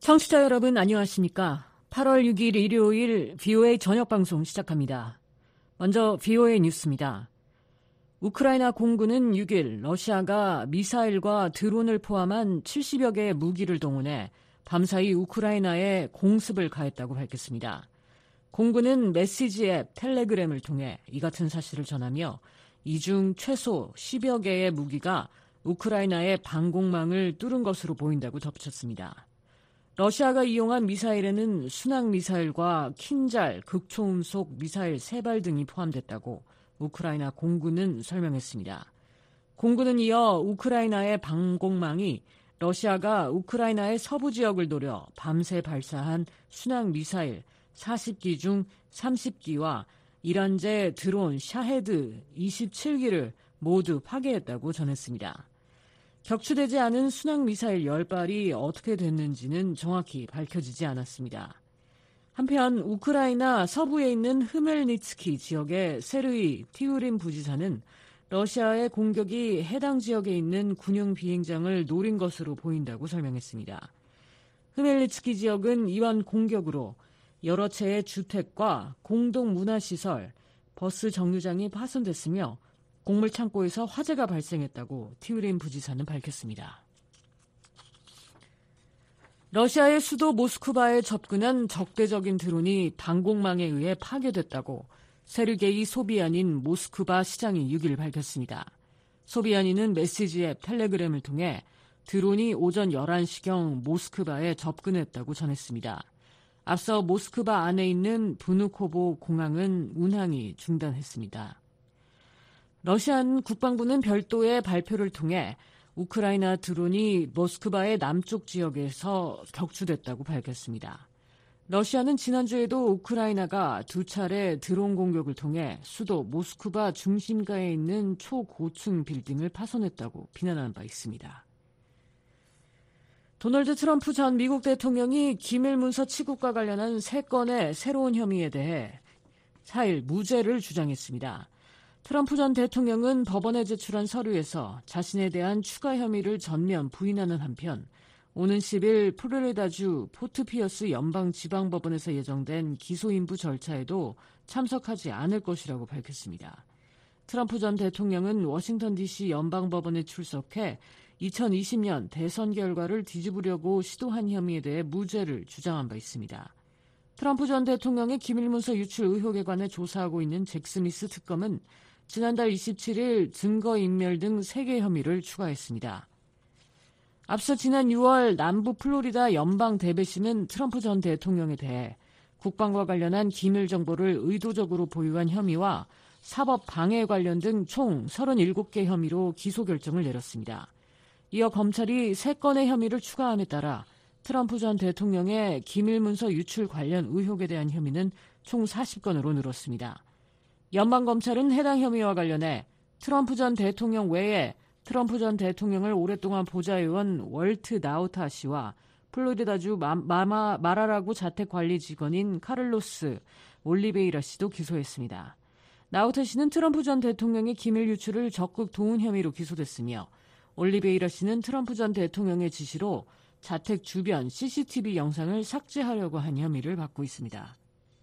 청취자 여러분 안녕하십니까? 8월 6일 일요일 VOA 저녁방송 시작합니다. 먼저 VOA 뉴스입니다. 우크라이나 공군은 6일 러시아가 미사일과 드론을 포함한 70여 개의 무기를 동원해 밤사이 우크라이나에 공습을 가했다고 밝혔습니다. 공군은 메시지 앱 텔레그램을 통해 이 같은 사실을 전하며 이 중 최소 10여 개의 무기가 우크라이나의 방공망을 뚫은 것으로 보인다고 덧붙였습니다. 러시아가 이용한 미사일에는 순항미사일과 킨잘 극초음속 미사일 3발 등이 포함됐다고 우크라이나 공군은 설명했습니다. 공군은 이어 우크라이나의 방공망이 러시아가 우크라이나의 서부 지역을 노려 밤새 발사한 순항미사일 40기 중 30기와 이란제 드론 샤헤드 27기를 모두 파괴했다고 전했습니다. 격추되지 않은 순항미사일 10발이 어떻게 됐는지는 정확히 밝혀지지 않았습니다. 한편 우크라이나 서부에 있는 흐멜니츠키 지역의 세르이 티우린 부지사는 러시아의 공격이 해당 지역에 있는 군용 비행장을 노린 것으로 보인다고 설명했습니다. 흐멜니츠키 지역은 이번 공격으로 여러 채의 주택과 공동문화시설, 버스 정류장이 파손됐으며 곡물 창고에서 화재가 발생했다고 티우린 부지사는 밝혔습니다. 러시아의 수도 모스크바에 접근한 적대적인 드론이 방공망에 의해 파괴됐다고 세르게이 소비아닌 모스크바 시장이 6일 밝혔습니다. 소비아닌은 메시지 앱 텔레그램을 통해 드론이 오전 11시경 모스크바에 접근했다고 전했습니다. 앞서 모스크바 안에 있는 부누코보 공항은 운항이 중단했습니다. 러시안 국방부는 별도의 발표를 통해 우크라이나 드론이 모스크바의 남쪽 지역에서 격추됐다고 밝혔습니다. 러시아는 지난주에도 우크라이나가 2차례 드론 공격을 통해 수도 모스크바 중심가에 있는 초고층 빌딩을 파손했다고 비난한 바 있습니다. 도널드 트럼프 전 미국 대통령이 기밀문서 취급과 관련한 3건의 새로운 혐의에 대해 4일 무죄를 주장했습니다. 트럼프 전 대통령은 법원에 제출한 서류에서 자신에 대한 추가 혐의를 전면 부인하는 한편 오는 10일 플로리다주 포트피어스 연방지방법원에서 예정된 기소인부 절차에도 참석하지 않을 것이라고 밝혔습니다. 트럼프 전 대통령은 워싱턴 DC 연방법원에 출석해 2020년 대선 결과를 뒤집으려고 시도한 혐의에 대해 무죄를 주장한 바 있습니다. 트럼프 전 대통령의 기밀문서 유출 의혹에 관해 조사하고 있는 잭 스미스 특검은 지난달 27일 증거인멸 등 3개 혐의를 추가했습니다. 앞서 지난 6월 남부 플로리다 연방 대배심은 트럼프 전 대통령에 대해 국방과 관련한 기밀 정보를 의도적으로 보유한 혐의와 사법 방해 관련 등 총 37개 혐의로 기소 결정을 내렸습니다. 이어 검찰이 3건의 혐의를 추가함에 따라 트럼프 전 대통령의 기밀문서 유출 관련 의혹에 대한 혐의는 총 40건으로 늘었습니다. 연방검찰은 해당 혐의와 관련해 트럼프 전 대통령 외에 트럼프 전 대통령을 오랫동안 보좌해온 월트 나우타 씨와 플로리다주 마라라구 자택관리 직원인 카를로스 올리베이라 씨도 기소했습니다. 나우타 씨는 트럼프 전 대통령의 기밀 유출을 적극 도운 혐의로 기소됐으며 올리베이라 씨는 트럼프 전 대통령의 지시로 자택 주변 CCTV 영상을 삭제하려고 한 혐의를 받고 있습니다.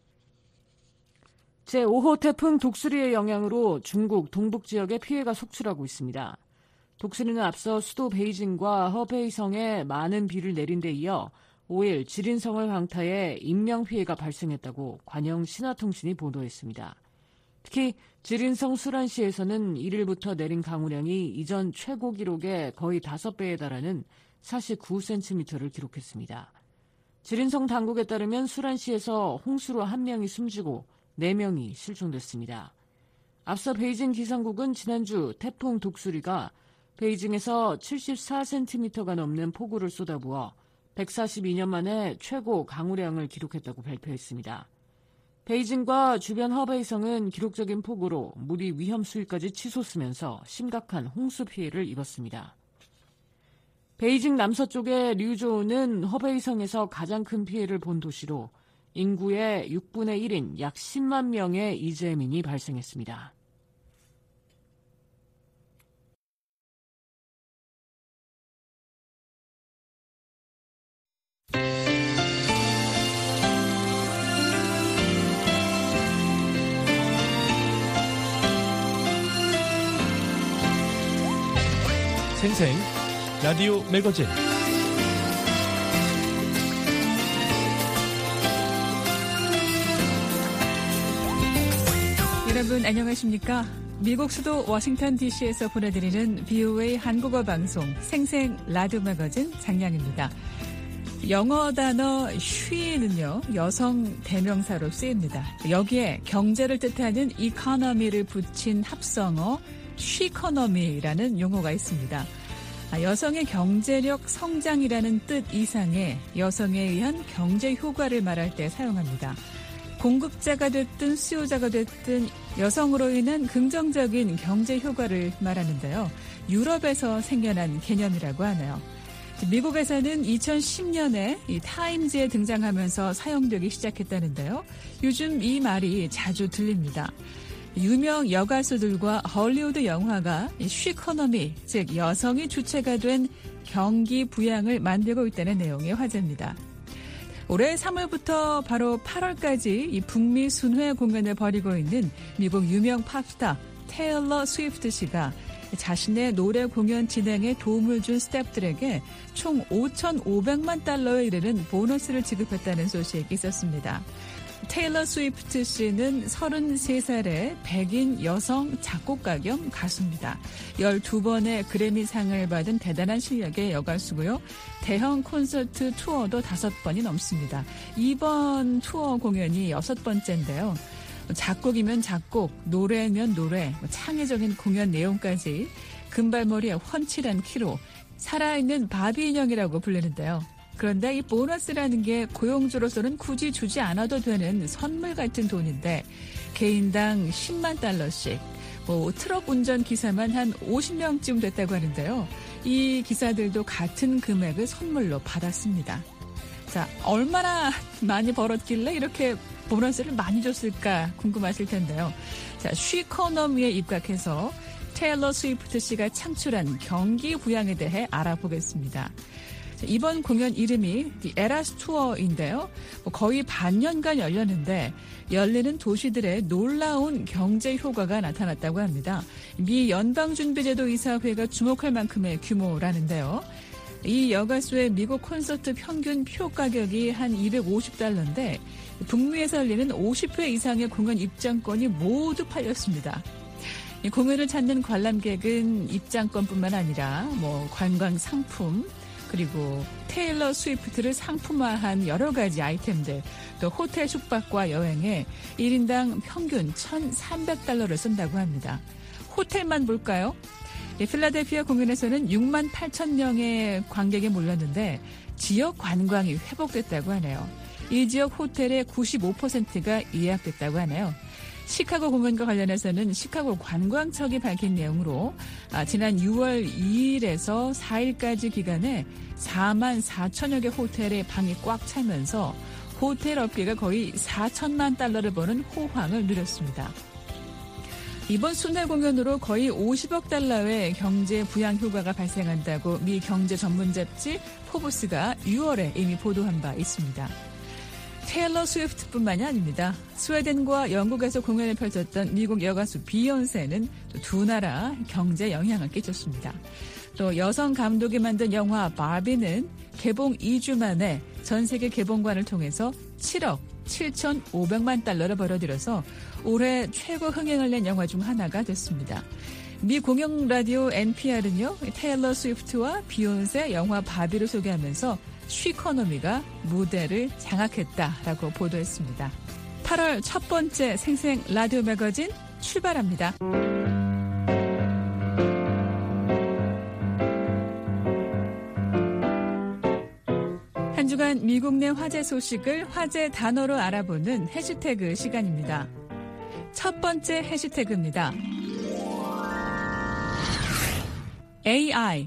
제5호 태풍 독수리의 영향으로 중국 동북 지역에 피해가 속출하고 있습니다. 독수리는 앞서 수도 베이징과 허베이성에 많은 비를 내린 데 이어 5일 지린성을 강타해 인명피해가 발생했다고 관영 신화통신이 보도했습니다. 특히 지린성 수란시에서는 1일부터 내린 강우량이 이전 최고 기록의 거의 5배에 달하는 49cm를 기록했습니다. 지린성 당국에 따르면 수란시에서 홍수로 1명이 숨지고 4명이 실종됐습니다. 앞서 베이징 기상국은 지난주 태풍 독수리가 베이징에서 74cm가 넘는 폭우를 쏟아부어 142년 만에 최고 강우량을 기록했다고 발표했습니다. 베이징과 주변 허베이성은 기록적인 폭우로 물이 위험 수위까지 치솟으면서 심각한 홍수 피해를 입었습니다. 베이징 남서쪽의 류조우는 허베이성에서 가장 큰 피해를 본 도시로 인구의 6분의 1인 약 10만 명의 이재민이 발생했습니다. 생생 라디오 매거진. 여러분 안녕하십니까? 미국 수도 워싱턴 DC에서 보내드리는 VOA 한국어 방송 생생 라디오 매거진 장량입니다. 영어 단어 she는요, 여성 대명사로 쓰입니다. 여기에 경제를 뜻하는 economy를 붙인 합성어 sheconomy라는 용어가 있습니다. 여성의 경제력 성장이라는 뜻 이상의 여성에 의한 경제 효과를 말할 때 사용합니다. 공급자가 됐든 수요자가 됐든 여성으로 인한 긍정적인 경제 효과를 말하는데요. 유럽에서 생겨난 개념이라고 하네요. 미국에서는 2010년에 이 타임즈에 등장하면서 사용되기 시작했다는데요. 요즘 이 말이 자주 들립니다. 유명 여가수들과 헐리우드 영화가 쉬커너미, 즉 여성이 주체가 된 경기 부양을 만들고 있다는 내용의 화제입니다. 올해 3월부터 바로 8월까지 이 북미 순회 공연을 벌이고 있는 미국 유명 팝스타 테일러 스위프트 씨가 자신의 노래 공연 진행에 도움을 준 스태프들에게 총 5,500만 달러에 이르는 보너스를 지급했다는 소식이 있었습니다. 테일러 스위프트 씨는 33살의 백인 여성 작곡가 겸 가수입니다. 12번의 그래미상을 받은 대단한 실력의 여가수고요. 대형 콘서트 투어도 5번이 넘습니다. 이번 투어 공연이 6번째인데요. 작곡이면 작곡, 노래면 노래, 창의적인 공연 내용까지 금발머리에 훤칠한 키로 살아있는 바비 인형이라고 불리는데요. 그런데 이 보너스라는 게 고용주로서는 굳이 주지 않아도 되는 선물 같은 돈인데 개인당 10만 달러씩, 트럭 운전 기사만 한 50명쯤 됐다고 하는데요. 이 기사들도 같은 금액을 선물로 받았습니다. 자, 얼마나 많이 벌었길래 이렇게 보너스를 많이 줬을까 궁금하실 텐데요. 자, 쉬커너미에 입각해서 테일러 스위프트 씨가 창출한 경기 부양에 대해 알아보겠습니다. 자, 이번 공연 이름이 The Eras Tour인데요. 거의 반년간 열렸는데 열리는 도시들의 놀라운 경제 효과가 나타났다고 합니다. 미 연방준비제도 이사회가 주목할 만큼의 규모라는데요. 이 여가수의 미국 콘서트 평균 표 가격이 한 $250인데 북미에서 열리는 50회 이상의 공연 입장권이 모두 팔렸습니다. 이 공연을 찾는 관람객은 입장권뿐만 아니라 관광 상품, 그리고 테일러 스위프트를 상품화한 여러 가지 아이템들, 또 호텔 숙박과 여행에 1인당 평균 $1,300를 쓴다고 합니다. 호텔만 볼까요? 필라델피아 공연에서는 6만 8천 명의 관객이 몰렸는데 지역 관광이 회복됐다고 하네요. 이 지역 호텔의 95%가 예약됐다고 하네요. 시카고 공연과 관련해서는 시카고 관광청이 밝힌 내용으로 지난 6월 2일에서 4일까지 기간에 4만 4천여 개 호텔의 방이 꽉 차면서 호텔 업계가 거의 4천만 달러를 버는 호황을 누렸습니다. 이번 순회 공연으로 거의 50억 달러의 경제 부양 효과가 발생한다고 미 경제 전문 잡지 포브스가 6월에 이미 보도한 바 있습니다. 테일러 스위프트뿐만이 아닙니다. 스웨덴과 영국에서 공연을 펼쳤던 미국 여가수 비욘세는 두 나라 경제에 영향을 끼쳤습니다. 또 여성 감독이 만든 영화 바비는 개봉 2주 만에 전 세계 개봉관을 통해서 7억 7,500만 달러를 벌어들여서 올해 최고 흥행을 낸 영화 중 하나가 됐습니다. 미 공영 라디오 NPR은요, 테일러 스위프트와 비욘세 영화 바비를 소개하면서 쉬커너미가 무대를 장악했다라고 보도했습니다. 8월 첫 번째 생생 라디오 매거진 출발합니다. 한 주간 미국 내 화제 소식을 화제 단어로 알아보는 해시태그 시간입니다. 첫 번째 해시태그입니다. AI.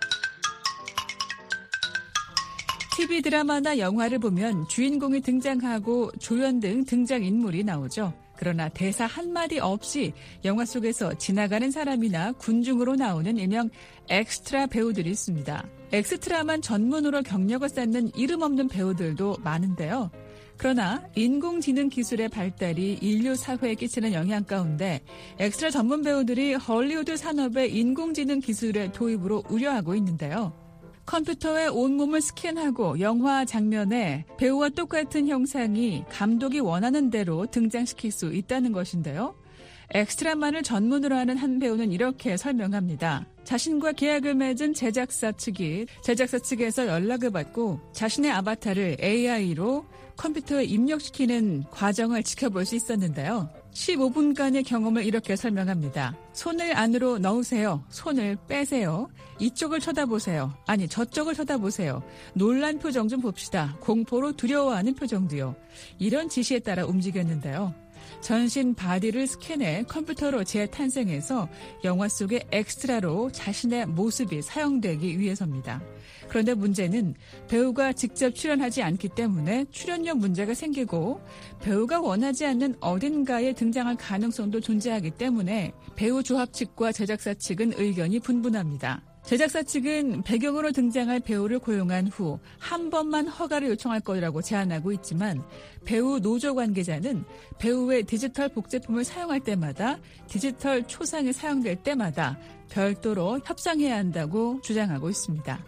TV 드라마나 영화를 보면 주인공이 등장하고 조연 등 등장인물이 나오죠. 그러나 대사 한마디 없이 영화 속에서 지나가는 사람이나 군중으로 나오는 일명 엑스트라 배우들이 있습니다. 엑스트라만 전문으로 경력을 쌓는 이름 없는 배우들도 많은데요. 그러나 인공지능 기술의 발달이 인류 사회에 끼치는 영향 가운데 엑스트라 전문 배우들이 헐리우드 산업의 인공지능 기술의 도입으로 우려하고 있는데요. 컴퓨터에 온몸을 스캔하고 영화 장면에 배우와 똑같은 형상이 감독이 원하는 대로 등장시킬 수 있다는 것인데요. 엑스트라만을 전문으로 하는 한 배우는 이렇게 설명합니다. 자신과 계약을 맺은 제작사 측에서 연락을 받고 자신의 아바타를 AI로 컴퓨터에 입력시키는 과정을 지켜볼 수 있었는데요. 15분간의 경험을 이렇게 설명합니다. 손을 안으로 넣으세요. 손을 빼세요. 이쪽을 쳐다보세요. 아니, 저쪽을 쳐다보세요. 놀란 표정 좀 봅시다. 공포로 두려워하는 표정도요. 이런 지시에 따라 움직였는데요. 전신 바디를 스캔해 컴퓨터로 재탄생해서 영화 속의 엑스트라로 자신의 모습이 사용되기 위해서입니다. 그런데 문제는 배우가 직접 출연하지 않기 때문에 출연료 문제가 생기고 배우가 원하지 않는 어딘가에 등장할 가능성도 존재하기 때문에 배우 조합 측과 제작사 측은 의견이 분분합니다. 제작사 측은 배경으로 등장할 배우를 고용한 후 한 번만 허가를 요청할 거라고 제안하고 있지만 배우 노조 관계자는 배우의 디지털 복제품을 사용할 때마다 디지털 초상이 사용될 때마다 별도로 협상해야 한다고 주장하고 있습니다.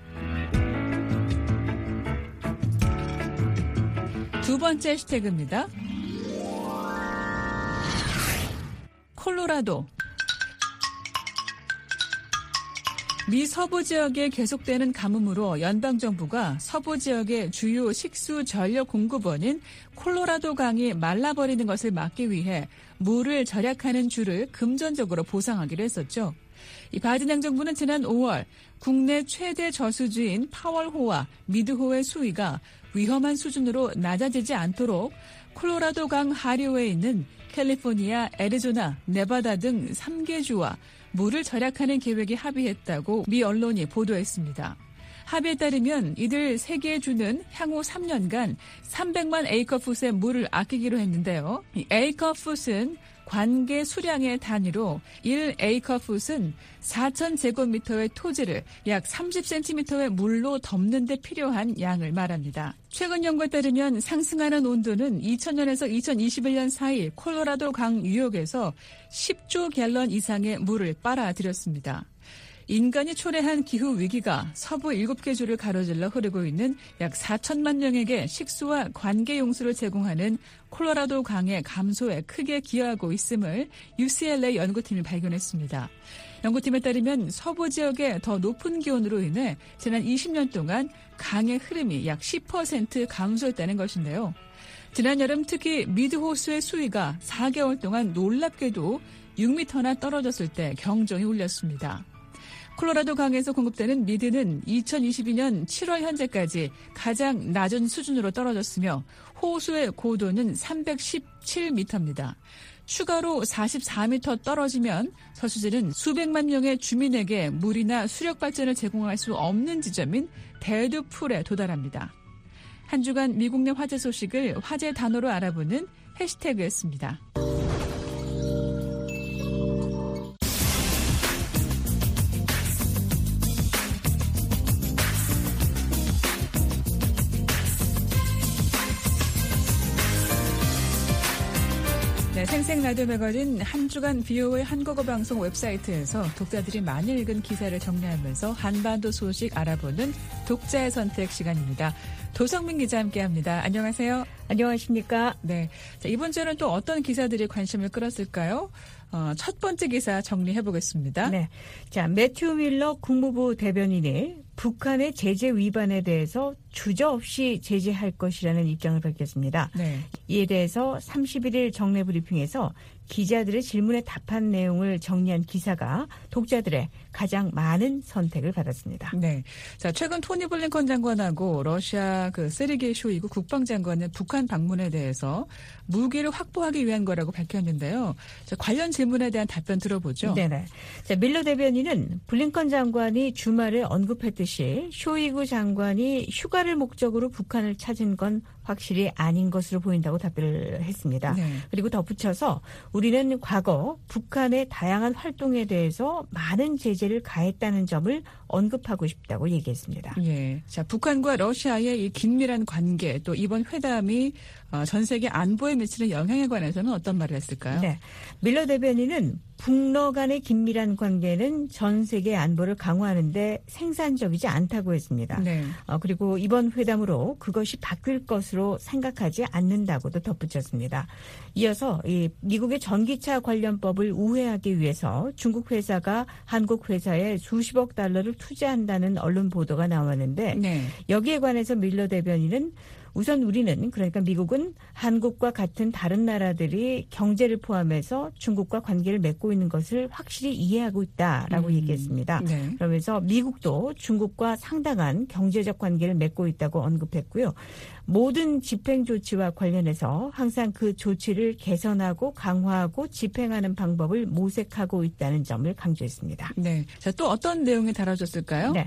두 번째 해시태그입니다. 콜로라도. 미 서부 지역에 계속되는 가뭄으로 연방정부가 서부 지역의 주요 식수 전력 공급원인 콜로라도 강이 말라버리는 것을 막기 위해 물을 절약하는 주를 금전적으로 보상하기로 했었죠. 이 바이든 행정부는 지난 5월 국내 최대 저수지인 파월호와 미드호의 수위가 위험한 수준으로 낮아지지 않도록 콜로라도 강 하류에 있는 캘리포니아, 애리조나, 네바다 등 3개 주와 물을 절약하는 계획에 합의했다고 미 언론이 보도했습니다. 합의에 따르면 이들 3개 주는 향후 3년간 300만 에이커풋의 물을 아끼기로 했는데요. 이 에이커풋은 관계 수량의 단위로 1에이커풋은 4,000제곱미터의 토지를 약 30cm의 물로 덮는 데 필요한 양을 말합니다. 최근 연구에 따르면 상승하는 온도는 2000년에서 2021년 사이 콜로라도 강 유역에서 10조 갤런 이상의 물을 빨아들였습니다. 인간이 초래한 기후위기가 서부 7개 주를 가로질러 흐르고 있는 약 4천만 명에게 식수와 관계용수를 제공하는 콜로라도 강의 감소에 크게 기여하고 있음을 UCLA 연구팀이 발견했습니다. 연구팀에 따르면 서부 지역의 더 높은 기온으로 인해 지난 20년 동안 강의 흐름이 약 10% 감소했다는 것인데요. 지난 여름 특히 미드 호수의 수위가 4개월 동안 놀랍게도 6m나 떨어졌을 때 경종이 울렸습니다. 콜로라도 강에서 공급되는 미드는 2022년 7월 현재까지 가장 낮은 수준으로 떨어졌으며 호수의 고도는 317m입니다. 추가로 44m 떨어지면 저수지는 수백만 명의 주민에게 물이나 수력 발전을 제공할 수 없는 지점인 데드풀에 도달합니다. 한 주간 미국 내 화제 소식을 화제 단어로 알아보는 해시태그였습니다. 생생 라디오 매거진 한 주간 BO의 한국어 방송 웹사이트에서 독자들이 많이 읽은 기사를 정리하면서 한반도 소식 알아보는 독자의 선택 시간입니다. 도성민 기자 함께합니다. 안녕하세요. 안녕하십니까? 네, 자, 이번 주에는 또 어떤 기사들이 관심을 끌었을까요? 첫 번째 기사 정리해보겠습니다. 네, 자, 매튜 밀러 국무부 대변인이 북한의 제재 위반에 대해서 주저없이 제재할 것이라는 입장을 밝혔습니다. 네. 이에 대해서 31일 정례 브리핑에서 기자들의 질문에 답한 내용을 정리한 기사가 독자들의 가장 많은 선택을 받았습니다. 네. 자, 최근 토니 블링컨 장관하고 러시아 세르게이 쇼이구 국방장관의 북한 방문에 대해서 무기를 확보하기 위한 거라고 밝혔는데요. 자, 관련 질문에 대한 답변 들어보죠. 네네. 자, 밀러 대변인은 블링컨 장관이 주말에 언급했듯이 쇼이구 장관이 휴가를 목적으로 북한을 찾은 건 확실히 아닌 것으로 보인다고 답변을 했습니다. 네. 그리고 덧붙여서 우리는 과거 북한의 다양한 활동에 대해서 많은 제재 제재를 가했다는 점을 언급하고 싶다고 얘기했습니다. 예. 자, 북한과 러시아의 이 긴밀한 관계 또 이번 회담이 전 세계 안보에 미치는 영향에 관해서는 어떤 말을 했을까요? 네. 밀러 대변인은 북러 간의 긴밀한 관계는 전 세계 안보를 강화하는 데 생산적이지 않다고 했습니다. 네. 그리고 이번 회담으로 그것이 바뀔 것으로 생각하지 않는다고도 덧붙였습니다. 이어서 이 미국의 전기차 관련법을 우회하기 위해서 중국 회사가 한국 회사에 수십억 달러를 투자한다는 언론 보도가 나왔는데 네. 여기에 관해서 밀러 대변인은 우선 우리는 그러니까 미국은 한국과 같은 다른 나라들이 경제를 포함해서 중국과 관계를 맺고 있는 것을 확실히 이해하고 있다라고 얘기했습니다. 네. 그러면서 미국도 중국과 상당한 경제적 관계를 맺고 있다고 언급했고요. 모든 집행 조치와 관련해서 항상 그 조치를 개선하고 강화하고 집행하는 방법을 모색하고 있다는 점을 강조했습니다. 네. 자, 또 어떤 내용이 다뤄졌을까요? 네.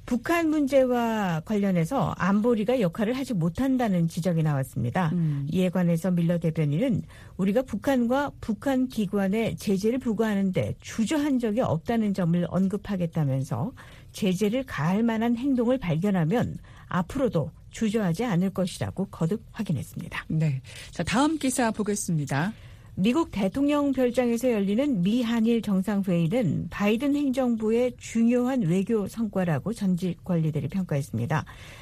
북한 문제와 관련해서 안보리가 역할을 하지 못한다는 지적이 나왔습니다. 이에 관해서 밀러 대변인은 우리가 북한과 북한 기관에 제재를 부과하는 데 주저한 적이 없다는 점을 언급하겠다면서 제재를 가할 만한 행동을 발견하면 앞으로도 주저하지 않을 것이라고 거듭 확인했습니다. 네. 자, 다음 기사 보겠습니다. 미국 대통령 별장에서 열리는 미한일 정상회의는 바이든 행정부의 중요한 외교 성과라고 전직 관리들이 평가했습니다.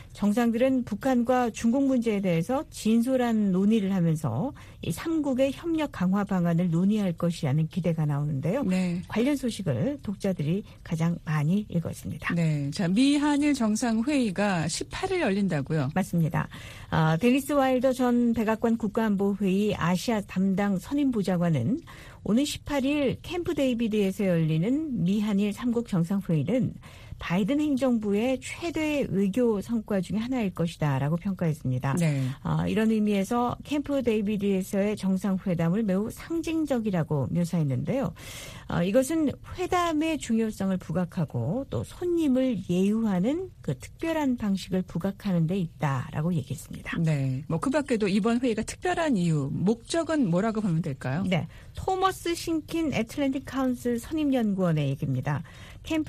정상들은 북한과 중국 문제에 대해서 진솔한 논의를 하면서 이 3국의 협력 강화 방안을 논의할 것이라는 기대가 나오는데요. 네. 관련 소식을 독자들이 가장 많이 읽었습니다. 네. 자, 미한일 정상회의가 18일 열린다고요? 맞습니다. 데니스 와일더 전 백악관 국가안보회의 아시아 담당 선임보좌관은 오는 18일 캠프 데이비드에서 열리는 미한일 3국 정상회의는 바이든 행정부의 최대 외교 성과 중에 하나일 것이다라고 평가했습니다. 네. 이런 의미에서 캠프 데이비드에서의 정상회담을 매우 상징적이라고 묘사했는데요. 이것은 회담의 중요성을 부각하고 또 손님을 예우하는 그 특별한 방식을 부각하는 데 있다라고 얘기했습니다. 네. 뭐 그 밖에도 이번 회의가 특별한 이유, 목적은 뭐라고 보면 될까요? 네. 토머스 신킨 애틀랜틱 카운슬 선임연구원의 얘기입니다. 캠프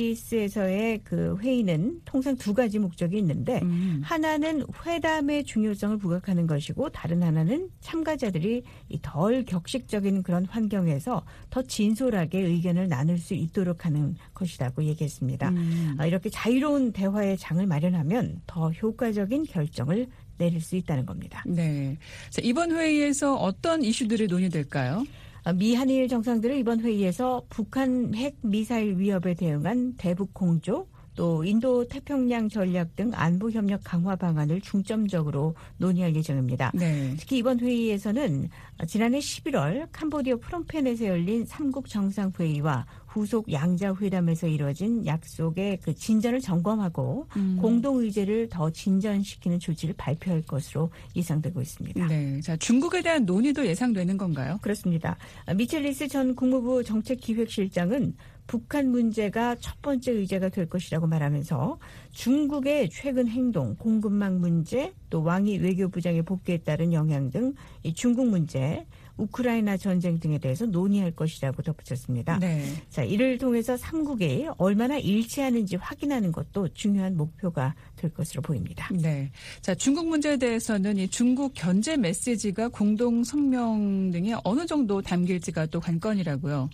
데이비스에서의 그 회의는 통상 두 가지 목적이 있는데 하나는 회담의 중요성을 부각하는 것이고 다른 하나는 참가자들이 덜 격식적인 그런 환경에서 더 진솔하게 의견을 나눌 수 있도록 하는 것이라고 얘기했습니다. 이렇게 자유로운 대화의 장을 마련하면 더 효과적인 결정을 내릴 수 있다는 겁니다. 네. 자, 이번 회의에서 어떤 이슈들이 논의될까요? 미한일 정상들은 이번 회의에서 북한 핵 미사일 위협에 대응한 대북 공조, 또 인도 태평양 전략 등 안보 협력 강화 방안을 중점적으로 논의할 예정입니다. 네. 특히 이번 회의에서는 지난해 11월 캄보디아 프놈펜에서 열린 3국 정상회의와 후속 양자회담에서 이루어진 약속의 그 진전을 점검하고 공동의제를 더 진전시키는 조치를 발표할 것으로 예상되고 있습니다. 네. 자, 중국에 대한 논의도 예상되는 건가요? 그렇습니다. 미첼리스 전 국무부 정책기획실장은 북한 문제가 첫 번째 의제가 될 것이라고 말하면서 중국의 최근 행동, 공급망 문제, 또 왕이 외교부장의 복귀에 따른 영향 등 이 중국 문제, 우크라이나 전쟁 등에 대해서 논의할 것이라고 덧붙였습니다. 네. 자, 이를 통해서 3국이 얼마나 일치하는지 확인하는 것도 중요한 목표가 될 것으로 보입니다. 네. 자, 중국 문제에 대해서는 이 중국 견제 메시지가 공동 성명 등에 어느 정도 담길지가 또 관건이라고요.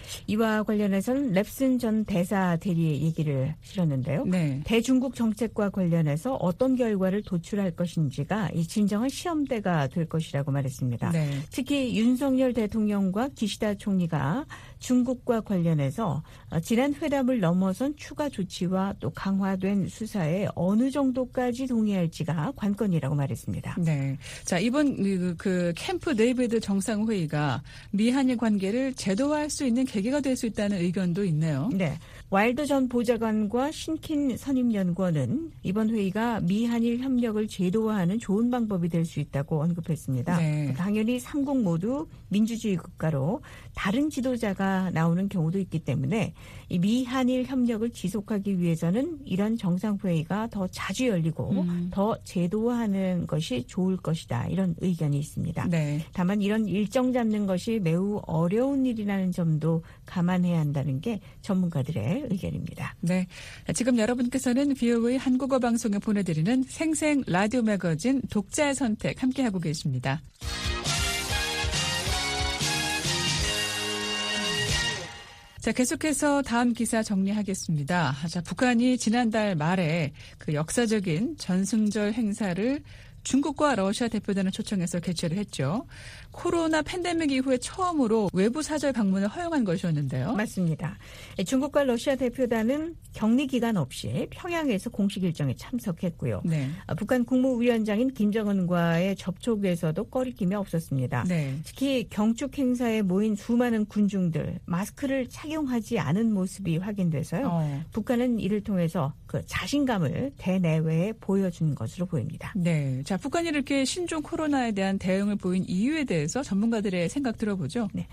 이와 관련해서는 랩슨 전 대사 대리의 얘기를 실었는데요. 네. 대중국 정책과 관련해서 어떤 결과를 도출할 것인지가 이 진정한 시험대가 될 것이라고 말했습니다. 네. 특히 윤석열 대통령과 기시다 총리가 중국과 관련해서 지난 회담을 넘어선 추가 조치와 또 강화된 수사에 어느 정도까지 동의할지가 관건이라고 말했습니다. 네. 자, 이번 그 캠프 데이비드 정상회의가 미한일 관계를 제도화할 수 있는 계기가 될 수 있다는 의견도 있네요. 네. 와일더 전 보좌관과 신킨 선임연구원은 이번 회의가 미한일 협력을 제도화하는 좋은 방법이 될 수 있다고 언급했습니다. 네. 당연히 3국 모두 민주주의 국가로 다른 지도자가 나오는 경우도 있기 때문에 이 미한일 협력을 지속하기 위해서는 이런 정상회의가 더 자주 열리고 더 제도화하는 것이 좋을 것이다. 이런 의견이 있습니다. 네. 다만 이런 일정 잡는 것이 매우 어려운 일이라는 점도 감안해야 한다는 게 전문가들의 의견입니다. 네, 지금 여러분께서는 VOA 한국어 방송에 보내드리는 생생 라디오 매거진 독자의 선택 함께하고 계십니다. 자, 계속해서 다음 기사 정리하겠습니다. 자, 북한이 지난달 말에 그 역사적인 전승절 행사를 중국과 러시아 대표단을 초청해서 개최를 했죠. 코로나 팬데믹 이후에 처음으로 외부 사절 방문을 허용한 것이었는데요. 맞습니다. 중국과 러시아 대표단은 격리 기간 없이 평양에서 공식 일정에 참석했고요. 네. 북한 국무위원장인 김정은과의 접촉에서도 꺼리낌이 없었습니다. 네. 특히 경축 행사에 모인 수많은 군중들 마스크를 착용하지 않은 모습이 확인돼서요. 북한은 이를 통해서 그 자신감을 대내외에 보여준 것으로 보입니다. 네. 자, 북한이 이렇게 신종 코로나에 대한 대응을 보인 이유에 대해서 전문가들의 생각 들어보죠. 네.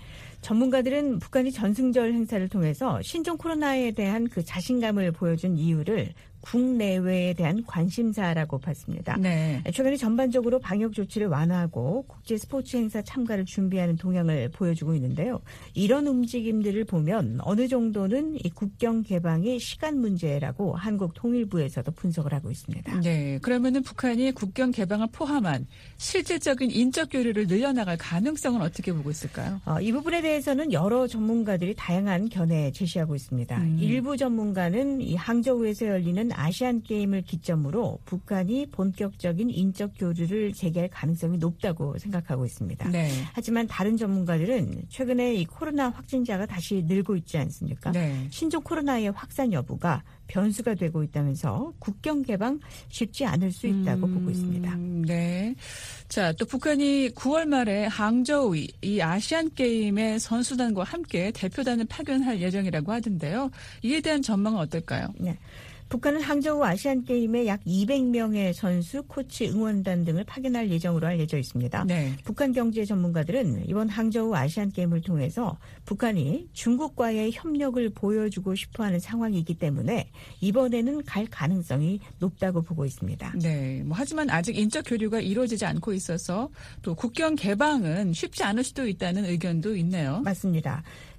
전문가들은 북한이 전승절 행사를 통해서 신종 코로나에 대한 그 자신감을 보여준 이유를 국내외에 대한 관심사라고 봤습니다. 네. 최근에 전반적으로 방역 조치를 완화하고 국제 스포츠 행사 참가를 준비하는 동향을 보여주고 있는데요. 이런 움직임들을 보면 어느 정도는 이 국경 개방이 시간 문제라고 한국통일부에서도 분석을 하고 있습니다. 네. 그러면은 북한이 국경 개방을 포함한 실질적인 인적 교류를 늘려나갈 가능성은 어떻게 보고 있을까요? 이 부분에 대해서는 여러 전문가들이 다양한 견해 제시하고 있습니다. 일부 전문가는 이 항저우에서 열리는 아시안 게임을 기점으로 북한이 본격적인 인적 교류를 재개할 가능성이 높다고 생각하고 있습니다. 네. 하지만 다른 전문가들은 최근에 이 코로나 확진자가 다시 늘고 있지 않습니까? 네. 신종 코로나의 확산 여부가 변수가 되고 있다면서 국경 개방 쉽지 않을 수 있다고 보고 있습니다. 네. 자, 또 북한이 9월 말에 항저우 이 아시안 게임의 선수단과 함께 대표단을 파견할 예정이라고 하던데요. 이에 대한 전망은 어떨까요? 네. 북한은 항저우 아시안게임에 약 200명의 선수, 코치, 응원단 등을 파견할 예정으로 알려져 있습니다. 네. 북한 경제 전문가들은 이번 항저우 아시안게임을 통해서 북한이 중국과의 협력을 보여주고 싶어하는 상황이기 때문에 이번에는 갈 가능성이 높다고 보고 있습니다. 네. 하지만 아직 인적 교류가 이루어지지 않고 있어서 또 국경 개방은 쉽지 않을 수도 있다는 의견도 있네요. 맞습니다.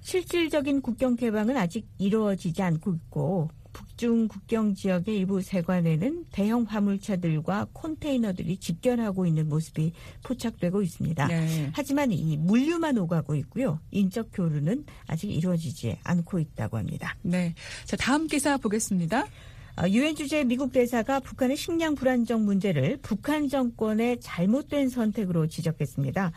실질적인 국경 개방은 아직 이루어지지 않고 있고 북중 국경 지역의 일부 세관에는 대형 화물차들과 컨테이너들이 집결하고 있는 모습이 포착되고 있습니다. 네. 하지만 이 물류만 오가고 있고요. 인적 교류는 아직 이루어지지 않고 있다고 합니다. 네. 자, 다음 기사 보겠습니다. 유엔 주재 미국 대사가 북한의 식량 불안정 문제를 북한 정권의 잘못된 선택으로 지적했습니다.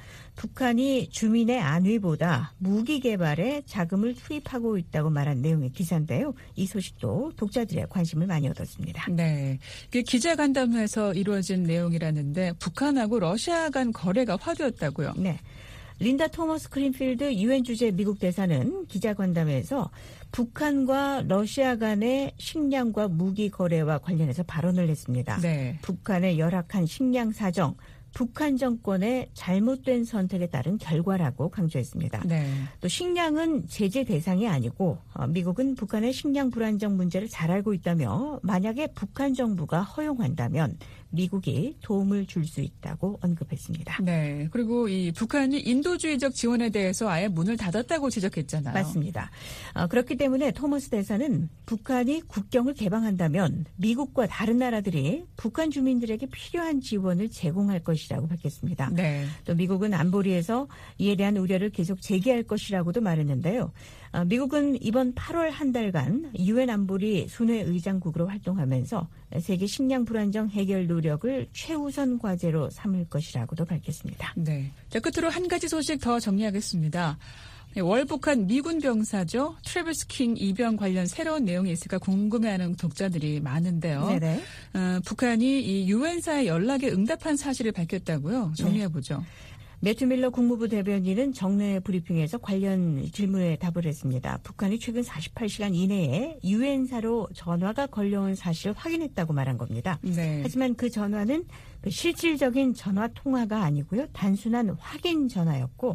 북한이 주민의 안위보다 무기 개발에 자금을 투입하고 있다고 말한 내용의 기사인데요. 이 소식도 독자들의 관심을 많이 얻었습니다. 네. 이게 기자간담회에서 이루어진 내용이라는데 북한하고 러시아 간 거래가 화두였다고요? 네. 린다 토머스 크린필드 유엔 주재 미국 대사는 기자간담회에서 북한과 러시아 간의 식량과 무기 거래와 관련해서 발언을 했습니다. 네. 북한의 열악한 식량 사정, 북한 정권의 잘못된 선택에 따른 결과라고 강조했습니다. 네. 또 식량은 제재 대상이 아니고 미국은 북한의 식량 불안정 문제를 잘 알고 있다며 만약에 북한 정부가 허용한다면 미국이 도움을 줄 수 있다고 언급했습니다. 네. 그리고 이 북한이 인도주의적 지원에 대해서 아예 문을 닫았다고 지적했잖아요. 맞습니다. 그렇기 때문에 토머스 대사는 북한이 국경을 개방한다면 미국과 다른 나라들이 북한 주민들에게 필요한 지원을 제공할 것이라고 밝혔습니다. 네. 또 미국은 안보리에서 이에 대한 우려를 계속 제기할 것이라고도 말했는데요. 미국은 이번 8월 한 달간 유엔 안보리 순회 의장국으로 활동하면서 세계 식량 불안정 해결 노력을 최우선 과제로 삼을 것이라고도 밝혔습니다. 네. 자, 끝으로 한 가지 소식 더 정리하겠습니다. 월북한 미군 병사죠. 트래비스 킹 입영 관련 새로운 내용이 있을까 궁금해하는 독자들이 많은데요. 네네. 북한이 이 유엔사의 연락에 응답한 사실을 밝혔다고요. 정리해보죠. 네. 매튜 밀러 국무부 대변인은 정례 브리핑에서 관련 질문에 답을 했습니다. 북한이 최근 48시간 이내에 유엔사로 전화가 걸려온 사실을 확인했다고 말한 겁니다. 네. 하지만 그 전화는 실질적인 전화 통화가 아니고요. 단순한 확인 전화였고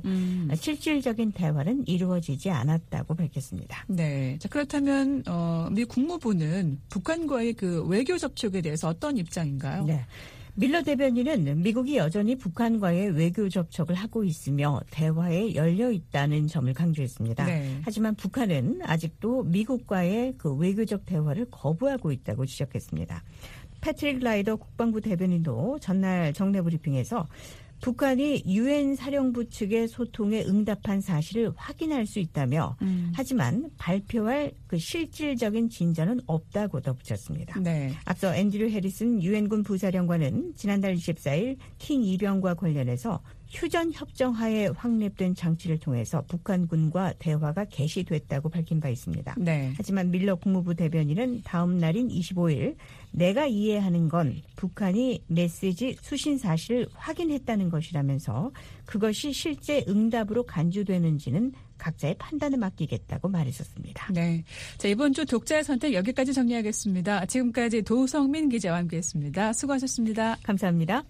실질적인 대화는 이루어지지 않았다고 밝혔습니다. 네. 자, 그렇다면 미 국무부는 북한과의 그 외교 접촉에 대해서 어떤 입장인가요? 네. 밀러 대변인은 미국이 여전히 북한과의 외교 접촉을 하고 있으며 대화에 열려 있다는 점을 강조했습니다. 네. 하지만 북한은 아직도 미국과의 그 외교적 대화를 거부하고 있다고 지적했습니다. 패트릭 라이더 국방부 대변인도 전날 정례 브리핑에서 북한이 유엔 사령부 측의 소통에 응답한 사실을 확인할 수 있다며 하지만 발표할 그 실질적인 진전은 없다고 덧붙였습니다. 네. 앞서 앤드류 해리슨 유엔군 부사령관은 지난달 24일 킹 이병과 관련해서 휴전 협정하에 확립된 장치를 통해서 북한군과 대화가 개시됐다고 밝힌 바 있습니다. 네. 하지만 밀러 국무부 대변인은 다음 날인 25일 내가 이해하는 건 북한이 메시지 수신 사실을 확인했다는 것이라면서 그것이 실제 응답으로 간주되는지는 각자의 판단을 맡기겠다고 말했었습니다. 네. 자, 이번 주 독자의 선택 여기까지 정리하겠습니다. 지금까지 도성민 기자와 함께했습니다. 수고하셨습니다. 감사합니다.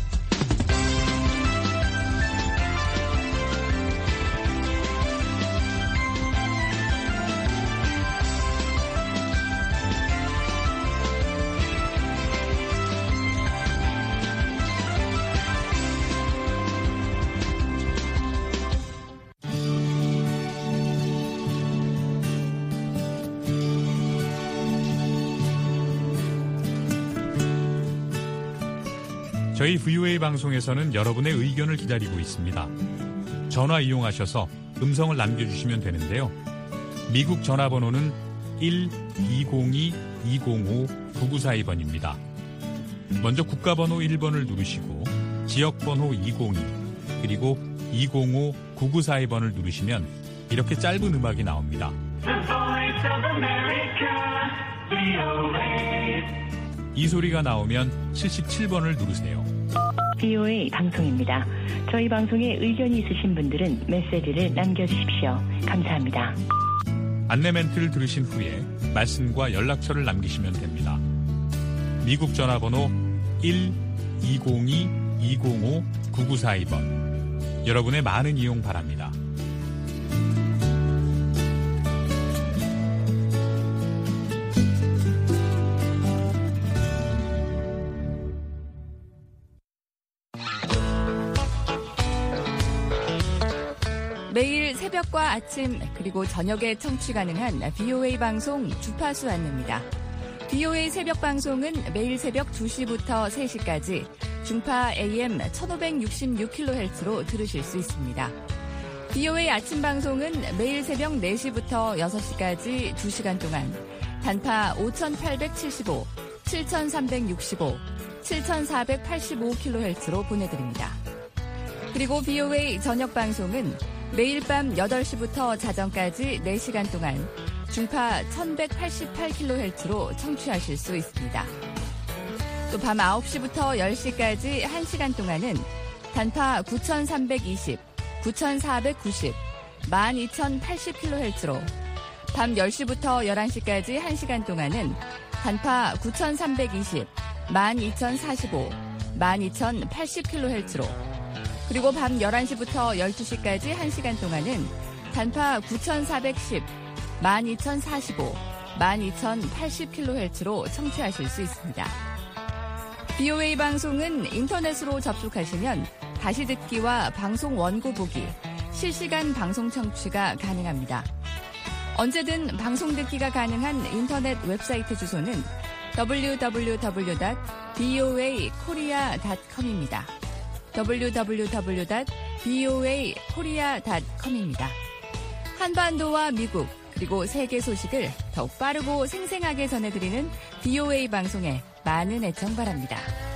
저희 VOA 방송에서는 여러분의 의견을 기다리고 있습니다. 전화 이용하셔서 음성을 남겨주시면 되는데요. 미국 전화번호는 1-202-205-9942번입니다. 먼저 국가번호 1번을 누르시고 지역번호 202 그리고 205-9942번을 누르시면 이렇게 짧은 음악이 나옵니다. 이 소리가 나오면 77번을 누르세요. VOA 방송입니다. 저희 방송에 의견이 있으신 분들은 메시지를 남겨주십시오. 감사합니다. 안내 멘트를 들으신 후에 말씀과 연락처를 남기시면 됩니다. 미국 전화번호 1-202-205-9942번. 여러분의 많은 이용 바랍니다. 매일 새벽과 아침 그리고 저녁에 청취 가능한 VOA 방송 주파수 안내입니다. VOA 새벽 방송은 매일 새벽 2시부터 3시까지 중파 AM 1566kHz로 들으실 수 있습니다. VOA 아침 방송은 매일 새벽 4시부터 6시까지 2시간 동안 단파 5875, 7365, 7485kHz로 보내드립니다. 그리고 VOA 저녁 방송은 매일 밤 8시부터 자정까지 4시간 동안 중파 1188kHz로 청취하실 수 있습니다. 또 밤 9시부터 10시까지 1시간 동안은 단파 9320, 9490, 12080kHz로 밤 10시부터 11시까지 1시간 동안은 단파 9320, 12045, 12080kHz로 그리고 밤 11시부터 12시까지 1시간 동안은 단파 9410, 12045, 12080kHz로 청취하실 수 있습니다. VOA 방송은 인터넷으로 접속하시면 다시 듣기와 방송 원고 보기, 실시간 방송 청취가 가능합니다. 언제든 방송 듣기가 가능한 인터넷 웹사이트 주소는 www.voakorea.com입니다. www.voakorea.com입니다. 한반도와 미국 그리고 세계 소식을 더욱 빠르고 생생하게 전해드리는 VOA 방송에 많은 애청 바랍니다.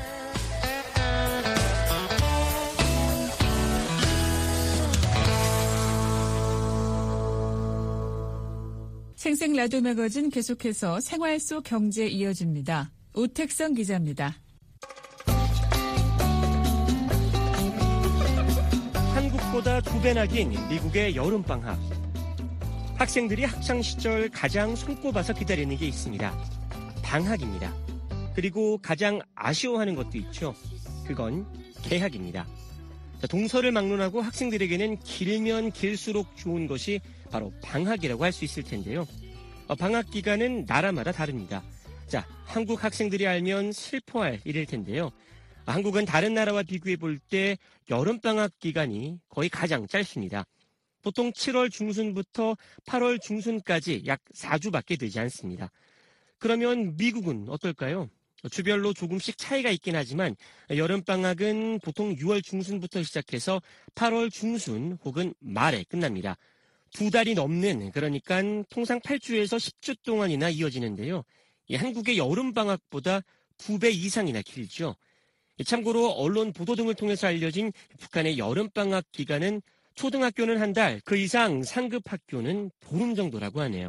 생생 라디오 매거진 계속해서 생활 속 경제 이어집니다. 우택성 기자입니다. 한국보다 2배나 긴 미국의 여름방학. 학생들이 학창시절 가장 손꼽아서 기다리는 게 있습니다. 방학입니다. 그리고 가장 아쉬워하는 것도 있죠. 그건 개학입니다. 동서를 막론하고 학생들에게는 길면 길수록 좋은 것이 바로 방학이라고 할 수 있을 텐데요. 방학 기간은 나라마다 다릅니다. 자, 한국 학생들이 알면 슬퍼할 일일 텐데요. 한국은 다른 나라와 비교해 볼 때 여름방학 기간이 거의 가장 짧습니다. 보통 7월 중순부터 8월 중순까지 약 4주밖에 되지 않습니다. 그러면 미국은 어떨까요? 주별로 조금씩 차이가 있긴 하지만 여름방학은 보통 6월 중순부터 시작해서 8월 중순 혹은 말에 끝납니다. 2달이 넘는, 그러니까 통상 8주에서 10주 동안이나 이어지는데요. 한국의 여름방학보다 2배 이상이나 길죠. 참고로 언론 보도 등을 통해서 알려진 북한의 여름방학 기간은 초등학교는 한 달, 그 이상 상급 학교는 보름 정도라고 하네요.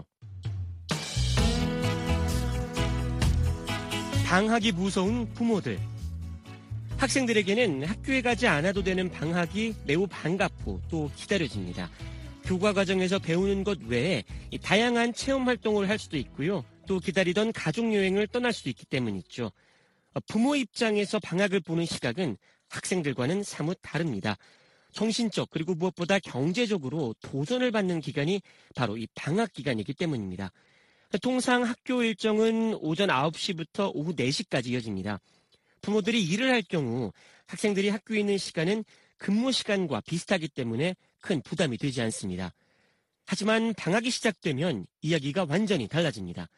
방학이 무서운 부모들. 학생들에게는 학교에 가지 않아도 되는 방학이 매우 반갑고 또 기다려집니다. 교과 과정에서 배우는 것 외에 다양한 체험 활동을 할 수도 있고요. 또 기다리던 가족여행을 떠날 수도 있기 때문이죠. 부모 입장에서 방학을 보는 시각은 학생들과는 사뭇 다릅니다. 정신적 그리고 무엇보다 경제적으로 도전을 받는 기간이 바로 이 방학 기간이기 때문입니다. 통상 학교 일정은 오전 9시부터 오후 4시까지 이어집니다. 부모들이 일을 할 경우 학생들이 학교에 있는 시간은 근무 시간과 비슷하기 때문에 큰 부담이 되지 않습니다. 하지만 방학이 시작되면 이야기가 완전히 달라집니다.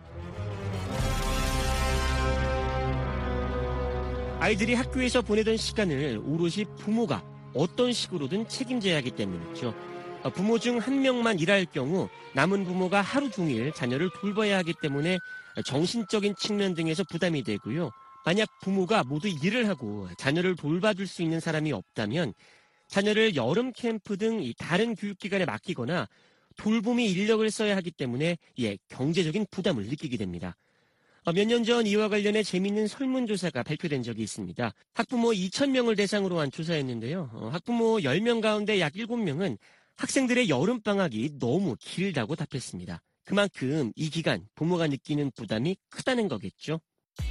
아이들이 학교에서 보내던 시간을 오롯이 부모가 어떤 식으로든 책임져야 하기 때문이죠. 부모 중 한 명만 일할 경우 남은 부모가 하루 종일 자녀를 돌봐야 하기 때문에 정신적인 측면 등에서 부담이 되고요. 만약 부모가 모두 일을 하고 자녀를 돌봐줄 수 있는 사람이 없다면 자녀를 여름 캠프 등 다른 교육기관에 맡기거나 돌봄이 인력을 써야 하기 때문에 경제적인 부담을 느끼게 됩니다. 몇 년 전 이와 관련해 재미있는 설문조사가 발표된 적이 있습니다. 학부모 2,000명을 대상으로 한 조사였는데요. 학부모 10명 가운데 약 7명은 학생들의 여름방학이 너무 길다고 답했습니다. 그만큼 이 기간 부모가 느끼는 부담이 크다는 거겠죠.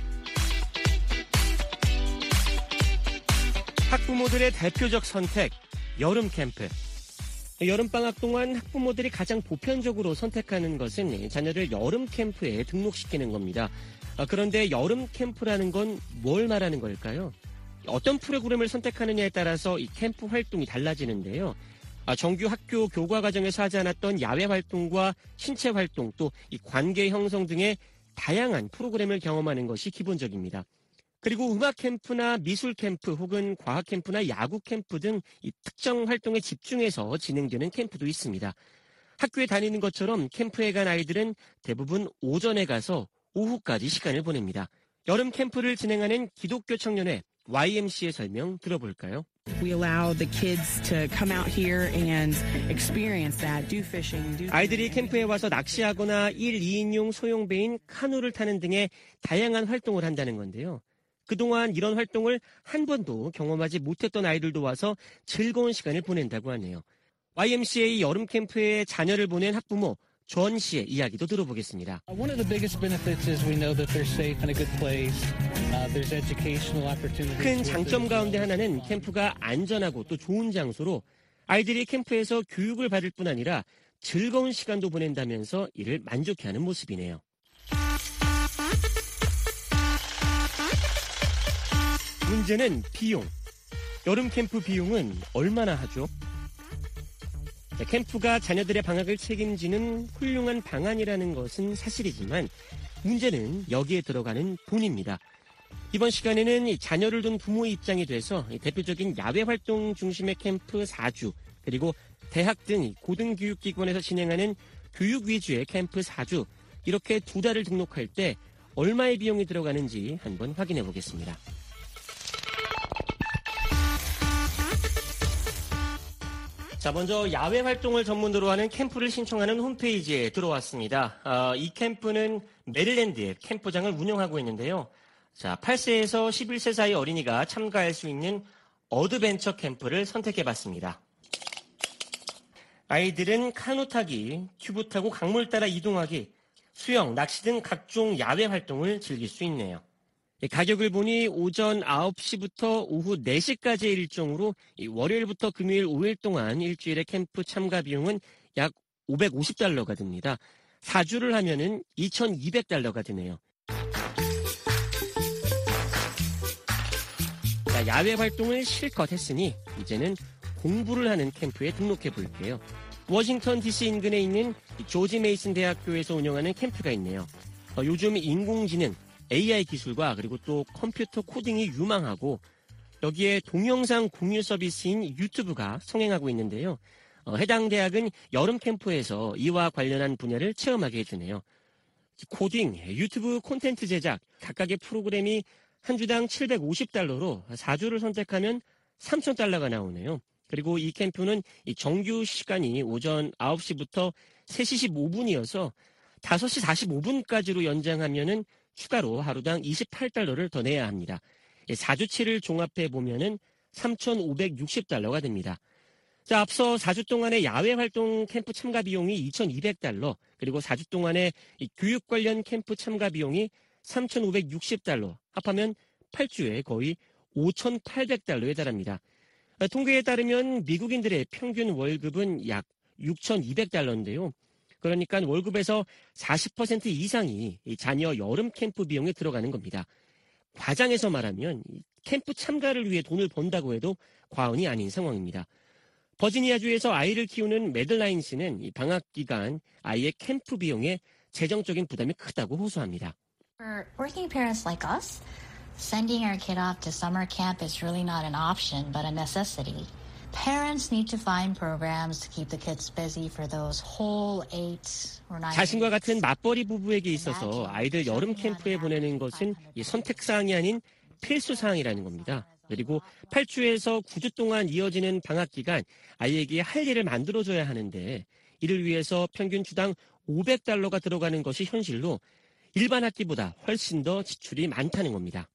학부모들의 대표적 선택, 여름 캠프. 여름방학 동안 학부모들이 가장 보편적으로 선택하는 것은 자녀를 여름 캠프에 등록시키는 겁니다. 그런데 여름 캠프라는 건 뭘 말하는 걸까요? 어떤 프로그램을 선택하느냐에 따라서 이 캠프 활동이 달라지는데요. 정규 학교 교과 과정에서 하지 않았던 야외 활동과 신체 활동 또 이 관계 형성 등의 다양한 프로그램을 경험하는 것이 기본적입니다. 그리고 음악 캠프나 미술 캠프 혹은 과학 캠프나 야구 캠프 등 이 특정 활동에 집중해서 진행되는 캠프도 있습니다. 학교에 다니는 것처럼 캠프에 간 아이들은 대부분 오전에 가서 오후까지 시간을 보냅니다. 여름 캠프를 진행하는 기독교 청년회 YMC의 설명 들어볼까요? We allow the kids to come out here and experience that, do fishing, do... 아이들이 캠프에 와서 낚시하거나 1, 2인용 소형배인 카누를 타는 등의 다양한 활동을 한다는 건데요. 그동안 이런 활동을 한 번도 경험하지 못했던 아이들도 와서 즐거운 시간을 보낸다고 하네요. YMCA 여름 캠프에 자녀를 보낸 학부모 전 씨의 이야기도 들어보겠습니다. One of the biggest benefits is we know that they're safe and a good place. There's educational opportunities. 큰 장점 가운데 하나는 캠프가 안전하고 또 좋은 장소로 아이들이 캠프에서 교육을 받을 뿐 아니라 즐거운 시간도 보낸다면서 이를 만족해하는 모습이네요. 문제는 비용. 여름 캠프 비용은 얼마나 하죠? 캠프가 자녀들의 방학을 책임지는 훌륭한 방안이라는 것은 사실이지만 문제는 여기에 들어가는 돈입니다. 이번 시간에는 자녀를 둔 부모의 입장이 돼서 대표적인 야외 활동 중심의 캠프 4주 그리고 대학 등 고등교육기관에서 진행하는 교육 위주의 캠프 4주 이렇게 2달을 등록할 때 얼마의 비용이 들어가는지 한번 확인해 보겠습니다. 자, 먼저 야외 활동을 전문으로 하는 캠프를 신청하는 홈페이지에 들어왔습니다. 이 캠프는 메릴랜드에 캠프장을 운영하고 있는데요. 자, 8세에서 11세 사이 어린이가 참가할 수 있는 어드벤처 캠프를 선택해봤습니다. 아이들은 카누 타기, 튜브 타고 강물 따라 이동하기, 수영, 낚시 등 각종 야외 활동을 즐길 수 있네요. 가격을 보니 오전 9시부터 오후 4시까지의 일정으로 월요일부터 금요일 5일 동안 일주일의 캠프 참가 비용은 약 $550가 듭니다. 4주를 하면은 $2,200가 드네요. 자, 야외 활동을 실컷 했으니 이제는 공부를 하는 캠프에 등록해 볼게요. 워싱턴 DC 인근에 있는 조지 메이슨 대학교에서 운영하는 캠프가 있네요. 요즘 인공지능, AI 기술과 그리고 또 컴퓨터 코딩이 유망하고 여기에 동영상 공유 서비스인 유튜브가 성행하고 있는데요. 해당 대학은 여름 캠프에서 이와 관련한 분야를 체험하게 해주네요. 코딩, 유튜브 콘텐츠 제작, 각각의 프로그램이 한 주당 $750로 4주를 선택하면 $3,000가 나오네요. 그리고 이 캠프는 정규 시간이 오전 9시부터 3시 15분이어서 5시 45분까지로 연장하면은 추가로 하루당 $28를 더 내야 합니다. 4주치를 종합해 보면은 $3,560가 됩니다. 자, 앞서 4주 동안의 야외 활동 캠프 참가 비용이 $2,200, 그리고 4주 동안의 교육 관련 캠프 참가 비용이 $3,560, 합하면 8주에 거의 $5,800에 달합니다. 통계에 따르면 미국인들의 평균 월급은 약 $6,200인데요. 그러니까 월급에서 40% 이상이 자녀 여름 캠프 비용에 들어가는 겁니다. 과장해서 말하면 캠프 참가를 위해 돈을 번다고 해도 과언이 아닌 상황입니다. 버지니아주에서 아이를 키우는 매들라인 씨는 이 방학 기간 아이의 캠프 비용에 재정적인 부담이 크다고 호소합니다. For working parents like us, sending our kid off to summer camp is really not an option, but a necessity. Parents need to find programs to keep the kids busy for those whole 8 or 9 자신과 같은 맞벌이 부부에게 있어서 아이들 여름 캠프에 보내는 것은 선택사항이 아닌 필수사항이라는 겁니다. 그리고 8주에서 9주 동안 이어지는 방학 기간 아이에게 할 일을 만들어줘야 하는데 이를 위해서 평균 주당 $500가 들어가는 것이 현실로 일반 학기보다 훨씬 더 지출이 많다는 겁니다.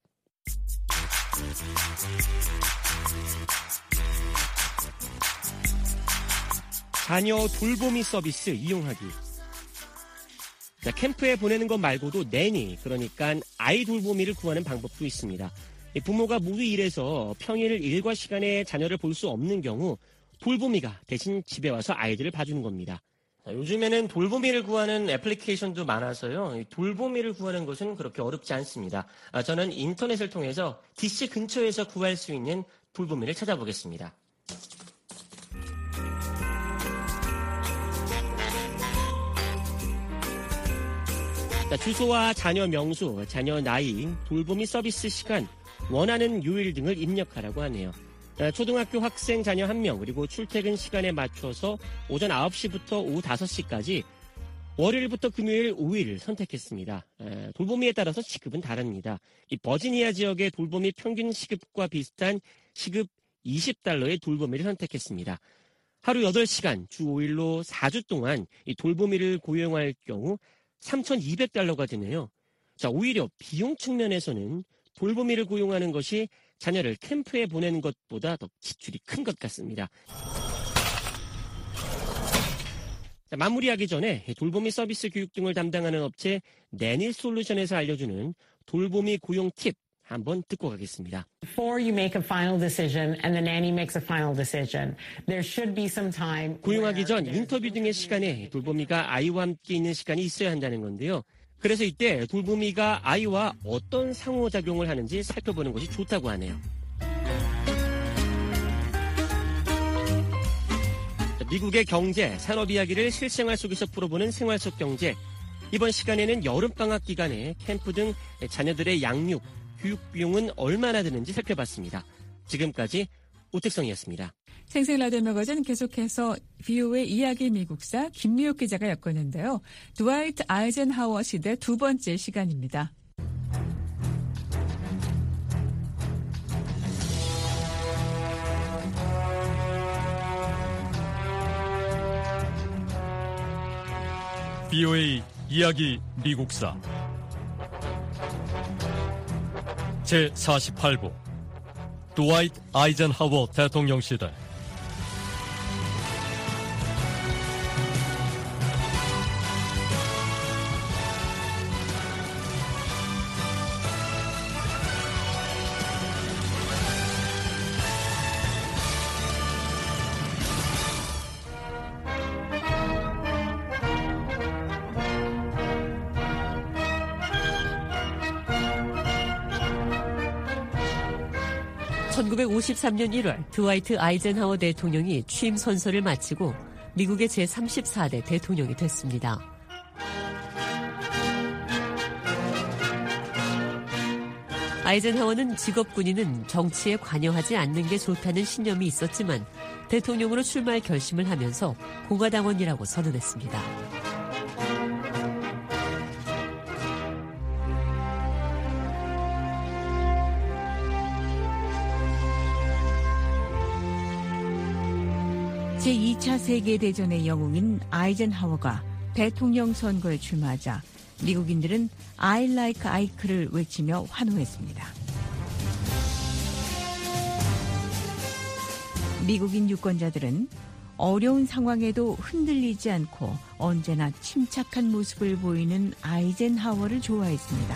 자녀 돌보미 서비스 이용하기. 자, 캠프에 보내는 것 말고도 내니, 그러니까 아이 돌보미를 구하는 방법도 있습니다. 부모가 모두 일해서 평일 일과 시간에 자녀를 볼 수 없는 경우 돌보미가 대신 집에 와서 아이들을 봐주는 겁니다. 자, 요즘에는 돌보미를 구하는 애플리케이션도 많아서요. 돌보미를 구하는 것은 그렇게 어렵지 않습니다. 저는 인터넷을 통해서 DC 근처에서 구할 수 있는 돌보미를 찾아보겠습니다. 자, 주소와 자녀 명수, 자녀 나이, 돌보미 서비스 시간, 원하는 요일 등을 입력하라고 하네요. 초등학교 학생 자녀 1명, 그리고 출퇴근 시간에 맞춰서 오전 9시부터 오후 5시까지 월요일부터 금요일 5일 선택했습니다. 돌보미에 따라서 시급은 다릅니다. 이 버지니아 지역의 돌보미 평균 시급과 비슷한 시급 $20의 돌보미를 선택했습니다. 하루 8시간, 주 5일로 4주 동안 이 돌보미를 고용할 경우 $3,200가 되네요. 자, 오히려 비용 측면에서는 돌보미를 고용하는 것이 자녀를 캠프에 보내는 것보다 더 지출이 큰 것 같습니다. 자, 마무리하기 전에 돌보미 서비스 교육 등을 담당하는 업체 내니 솔루션에서 알려주는 돌보미 고용 팁 한번 듣고 가겠습니다. Before you make a final decision and the nanny makes a final decision, there should be some time. 고용하기 전 인터뷰 등의 시간에 돌보미가 아이와 함께 있는 시간이 있어야 한다는 건데요. 그래서 이때 돌보미가 아이와 어떤 상호작용을 하는지 살펴보는 것이 좋다고 하네요. 미국의 경제, 산업 이야기를 실생활 속에서 풀어보는 생활 속 경제. 이번 시간에는 여름방학 기간에 캠프 등 자녀들의 양육, 교육 비용은 얼마나 드는지 살펴봤습니다. 지금까지 오택성이었습니다. 생생라디오 매거진 계속해서 VOA 이야기 미국사 김미옥 기자가 엮었는데요. 드와이트 아이젠하워 시대 두 번째 시간입니다. VOA 이야기 미국사 제48부 드와이트 아이젠하워 대통령 시대. 1953년 1월 드와이트 아이젠하워 대통령이 취임 선서를 마치고 미국의 제34대 대통령이 됐습니다. 아이젠하워는 직업 군인은 정치에 관여하지 않는 게 좋다는 신념이 있었지만 대통령으로 출마할 결심을 하면서 공화당원이라고 선언했습니다. 제2차 세계대전의 영웅인 아이젠하워가 대통령 선거에 출마하자 미국인들은 I like Ike를 외치며 환호했습니다. 미국인 유권자들은 어려운 상황에도 흔들리지 않고 언제나 침착한 모습을 보이는 아이젠하워를 좋아했습니다.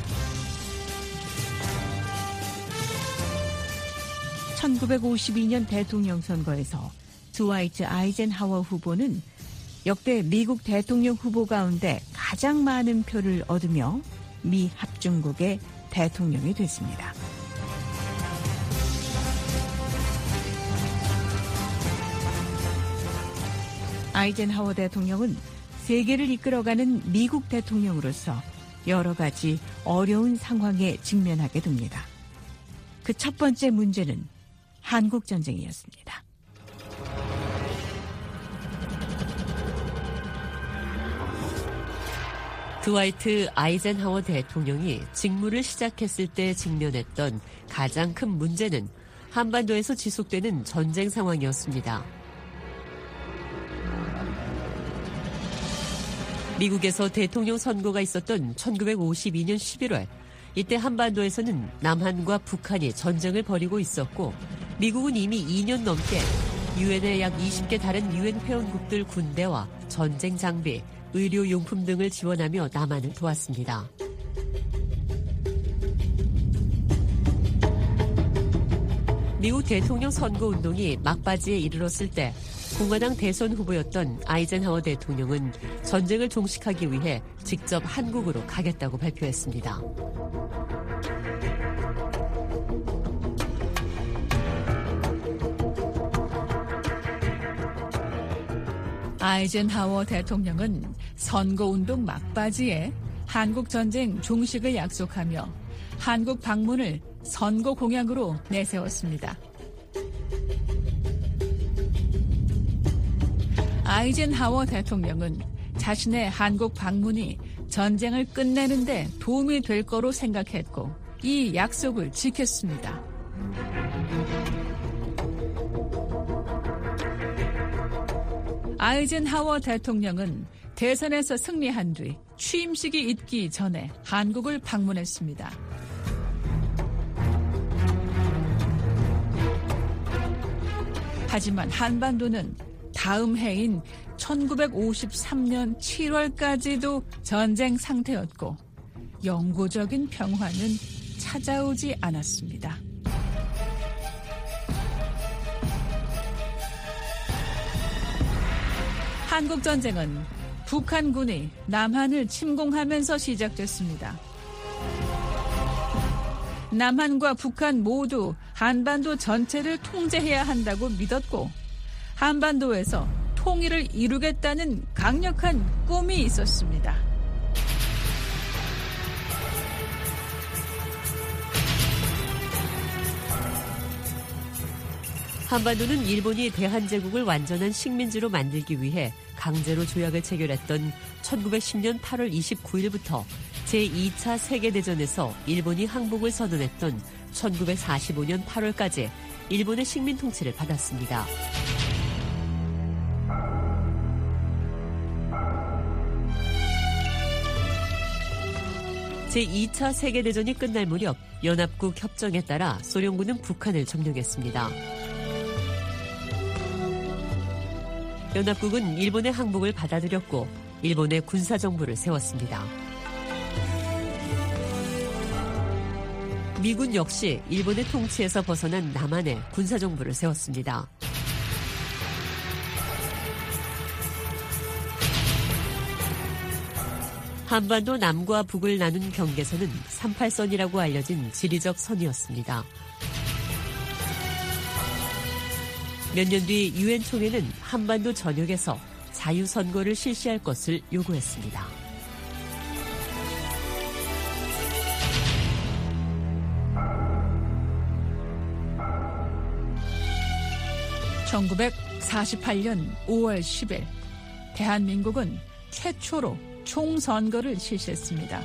1952년 대통령 선거에서 드와이트 아이젠하워 후보는 역대 미국 대통령 후보 가운데 가장 많은 표를 얻으며 미 합중국의 대통령이 됐습니다. 아이젠하워 대통령은 세계를 이끌어가는 미국 대통령으로서 여러 가지 어려운 상황에 직면하게 됩니다. 그 첫 번째 문제는 한국전쟁이었습니다. 드와이트 아이젠하워 대통령이 직무를 시작했을 때 직면했던 가장 큰 문제는 한반도에서 지속되는 전쟁 상황이었습니다. 미국에서 대통령 선거가 있었던 1952년 11월, 이때 한반도에서는 남한과 북한이 전쟁을 벌이고 있었고 미국은 이미 2년 넘게 유엔의 약 20개 다른 유엔 회원국들 군대와 전쟁 장비, 의료용품 등을 지원하며 남한을 도왔습니다. 미국 대통령 선거운동이 막바지에 이르렀을 때 공화당 대선 후보였던 아이젠하워 대통령은 전쟁을 종식하기 위해 직접 한국으로 가겠다고 발표했습니다. 아이젠하워 대통령은 선거운동 막바지에 한국전쟁 종식을 약속하며 한국 방문을 선거 공약으로 내세웠습니다. 아이젠하워 대통령은 자신의 한국 방문이 전쟁을 끝내는 데 도움이 될 거로 생각했고 이 약속을 지켰습니다. 아이젠하워 대통령은 대선에서 승리한 뒤 취임식이 있기 전에 한국을 방문했습니다. 하지만 한반도는 다음 해인 1953년 7월까지도 전쟁 상태였고 영구적인 평화는 찾아오지 않았습니다. 한국전쟁은 북한군이 남한을 침공하면서 시작됐습니다. 남한과 북한 모두 한반도 전체를 통제해야 한다고 믿었고 한반도에서 통일을 이루겠다는 강력한 꿈이 있었습니다. 한반도는 일본이 대한제국을 완전한 식민지로 만들기 위해 강제로 조약을 체결했던 1910년 8월 29일부터 제2차 세계대전에서 일본이 항복을 선언했던 1945년 8월까지 일본의 식민 통치를 받았습니다. 제2차 세계대전이 끝날 무렵 연합국 협정에 따라 소련군은 북한을 점령했습니다. 연합국은 일본의 항복을 받아들였고 일본의 군사정부를 세웠습니다. 미군 역시 일본의 통치에서 벗어난 남한에 군사정부를 세웠습니다. 한반도 남과 북을 나눈 경계선은 38선이라고 알려진 지리적 선이었습니다. 몇 년 뒤 유엔 총회는 한반도 전역에서 자유선거를 실시할 것을 요구했습니다. (1948년 5월 10일) 대한민국은 최초로 총선거를 실시했습니다.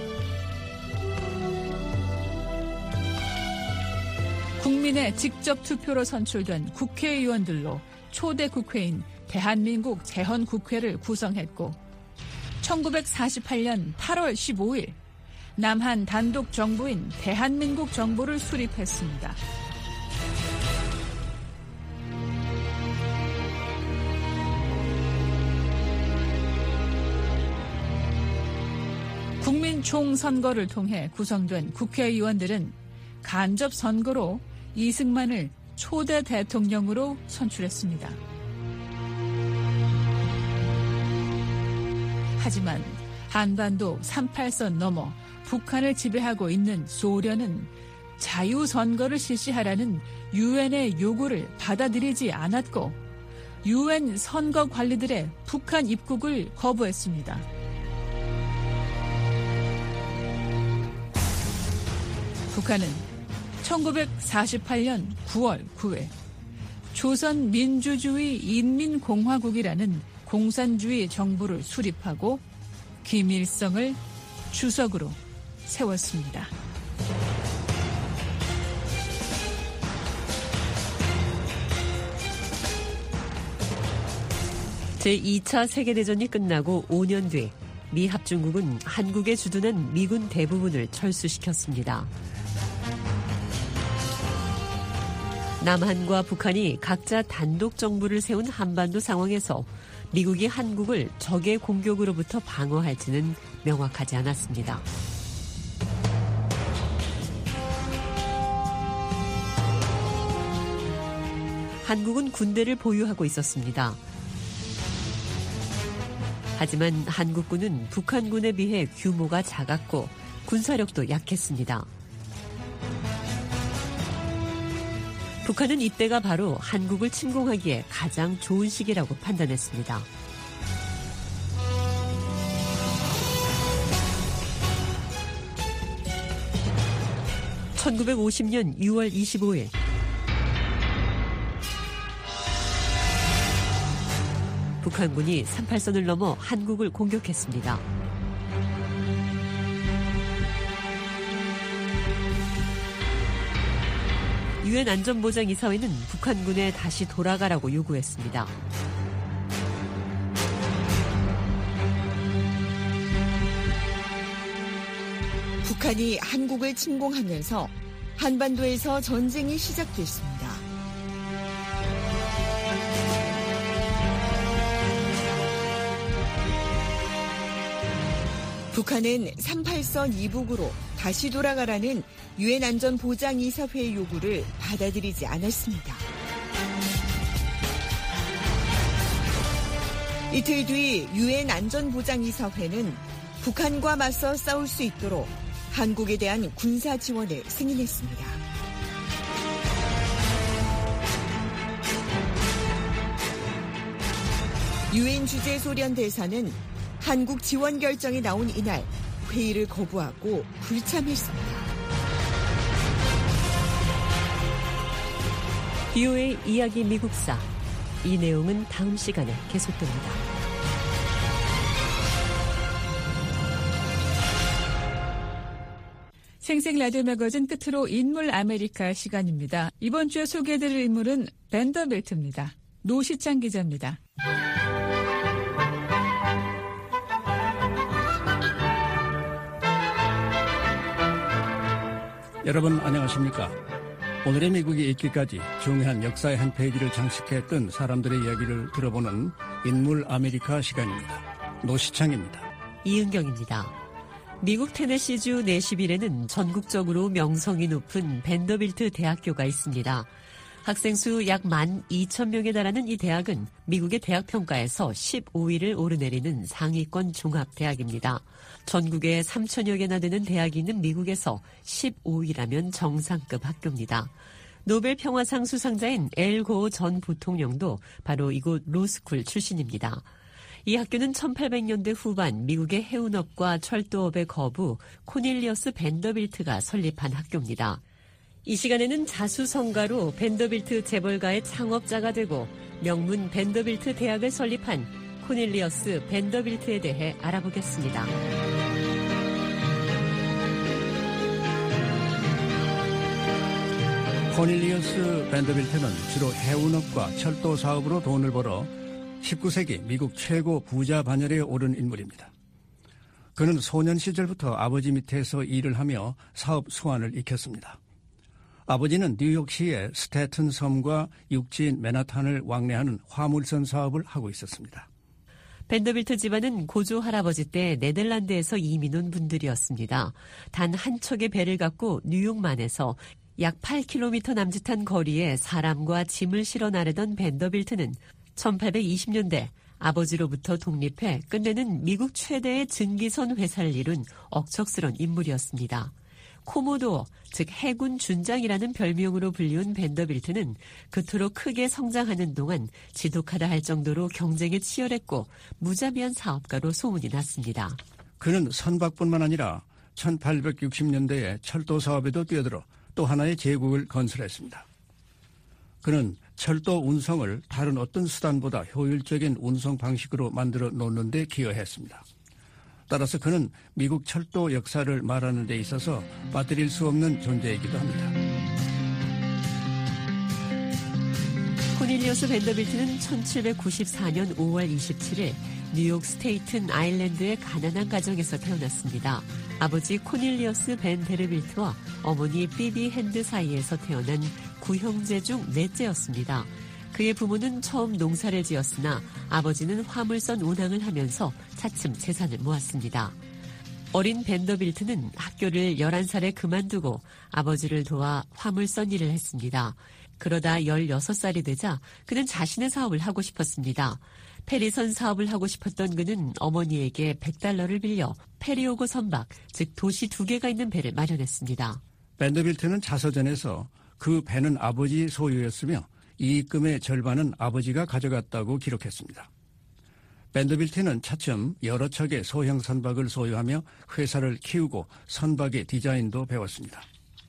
국민의 직접 투표로 선출된 국회의원들로 초대 국회인 대한민국 재헌국회를 구성했고 1948년 8월 15일 남한 단독 정부인 대한민국 정부를 수립했습니다. 국민 총선거를 통해 구성된 국회의원들은 간접 선거로 이승만을 초대 대통령으로 선출했습니다. 하지만 한반도 38선 넘어 북한을 지배하고 있는 소련은 자유선거를 실시하라는 유엔의 요구를 받아들이지 않았고 유엔 선거 관리들의 북한 입국을 거부했습니다. 북한은 1948년 9월 9일 조선민주주의 인민공화국이라는 공산주의 정부를 수립하고 김일성을 주석으로 세웠습니다. 제2차 세계대전이 끝나고 5년 뒤 미 합중국은 한국에 주둔한 미군 대부분을 철수시켰습니다. 남한과 북한이 각자 단독 정부를 세운 한반도 상황에서 미국이 한국을 적의 공격으로부터 방어할지는 명확하지 않았습니다. 한국은 군대를 보유하고 있었습니다. 하지만 한국군은 북한군에 비해 규모가 작았고 군사력도 약했습니다. 북한은 이때가 바로 한국을 침공하기에 가장 좋은 시기라고 판단했습니다. (1950년 6월 25일) 북한군이 38선을 넘어 한국을 공격했습니다. 유엔 안전보장이사회는 북한군에 다시 돌아가라고 요구했습니다. 북한이 한국을 침공하면서 한반도에서 전쟁이 시작됐습니다. 북한은 38선 이북으로 다시 돌아가라는 유엔 안전보장이사회의 요구를 받아들이지 않았습니다. 이틀 뒤 유엔 안전보장이사회는 북한과 맞서 싸울 수 있도록 한국에 대한 군사 지원을 승인했습니다. 유엔 주재 소련 대사는 한국 지원 결정이 나온 이날 회의를 거부하고 불참했습니다. BOA 이야기 미국사. 이 내용은 다음 시간에 계속됩니다. 생생 라디오 매거진 끝으로 인물 아메리카 시간입니다. 이번 주에 소개해드릴 인물은 벤더빌트입니다. 노시창 기자입니다. 여러분 안녕하십니까? 오늘의 미국이 있기까지 중요한 역사의 한 페이지를 장식했던 사람들의 이야기를 들어보는 인물 아메리카 시간입니다. 노시창입니다. 이은경입니다. 미국 테네시주 내시빌에는 전국적으로 명성이 높은 벤더빌트 대학교가 있습니다. 학생 수 약 12,000명에 달하는 이 대학은 미국의 대학 평가에서 15위를 오르내리는 상위권 종합대학입니다. 전국에 3,000여 개나 되는 대학이 있는 미국에서 15위라면 정상급 학교입니다. 노벨 평화상 수상자인 엘 고어 전 부통령도 바로 이곳 로스쿨 출신입니다. 이 학교는 1800년대 후반 미국의 해운업과 철도업의 거부 코넬리어스 벤더빌트가 설립한 학교입니다. 이 시간에는 자수성가로 벤더빌트 재벌가의 창업자가 되고 명문 벤더빌트 대학을 설립한 코넬리어스 벤더빌트에 대해 알아보겠습니다. 코넬리어스 벤더빌트는 주로 해운업과 철도 사업으로 돈을 벌어 19세기 미국 최고 부자 반열에 오른 인물입니다. 그는 소년 시절부터 아버지 밑에서 일을 하며 사업 수완을 익혔습니다. 아버지는 뉴욕시의 스태튼 섬과 육지인 맨하탄을 왕래하는 화물선 사업을 하고 있었습니다. 벤더빌트 집안은 고조 할아버지 때 네덜란드에서 이민 온 분들이었습니다. 단 한 척의 배를 갖고 뉴욕만에서 약 8km 남짓한 거리에 사람과 짐을 실어 나르던 벤더빌트는 1820년대 아버지로부터 독립해 끝내는 미국 최대의 증기선 회사를 이룬 억척스런 인물이었습니다. 코모도어, 즉 해군 준장이라는 별명으로 불리운 벤더빌트는 그토록 크게 성장하는 동안 지독하다 할 정도로 경쟁에 치열했고 무자비한 사업가로 소문이 났습니다. 그는 선박뿐만 아니라 1860년대에 철도 사업에도 뛰어들어 또 하나의 제국을 건설했습니다. 그는 철도 운송을 다른 어떤 수단보다 효율적인 운송 방식으로 만들어 놓는 데 기여했습니다. 따라서 그는 미국 철도 역사를 말하는 데 있어서 빠뜨릴 수 없는 존재이기도 합니다. 코넬리어스 벤더빌트는 1794년 5월 27일 뉴욕 스테이튼 아일랜드의 가난한 가정에서 태어났습니다. 아버지 코넬리어스 벤 데르빌트와 어머니 피비 핸드 사이에서 태어난 구형제 중 넷째였습니다. 그의 부모는 처음 농사를 지었으나 아버지는 화물선 운항을 하면서 차츰 재산을 모았습니다. 어린 벤더빌트는 학교를 11살에 그만두고 아버지를 도와 화물선 일을 했습니다. 그러다 16살이 되자 그는 자신의 사업을 하고 싶었습니다. 페리선 사업을 하고 싶었던 그는 어머니에게 $100를 빌려 페리오고 선박, 즉 도시 2개가 있는 배를 마련했습니다. 벤더빌트는 자서전에서 그 배는 아버지 소유였으며 이익금의 절반은 아버지가 가져갔다고 기록했습니다. 벤더빌트는 차츰 여러 척의 소형 선박을 소유하며 회사를 키우고 선박의 디자인도 배웠습니다.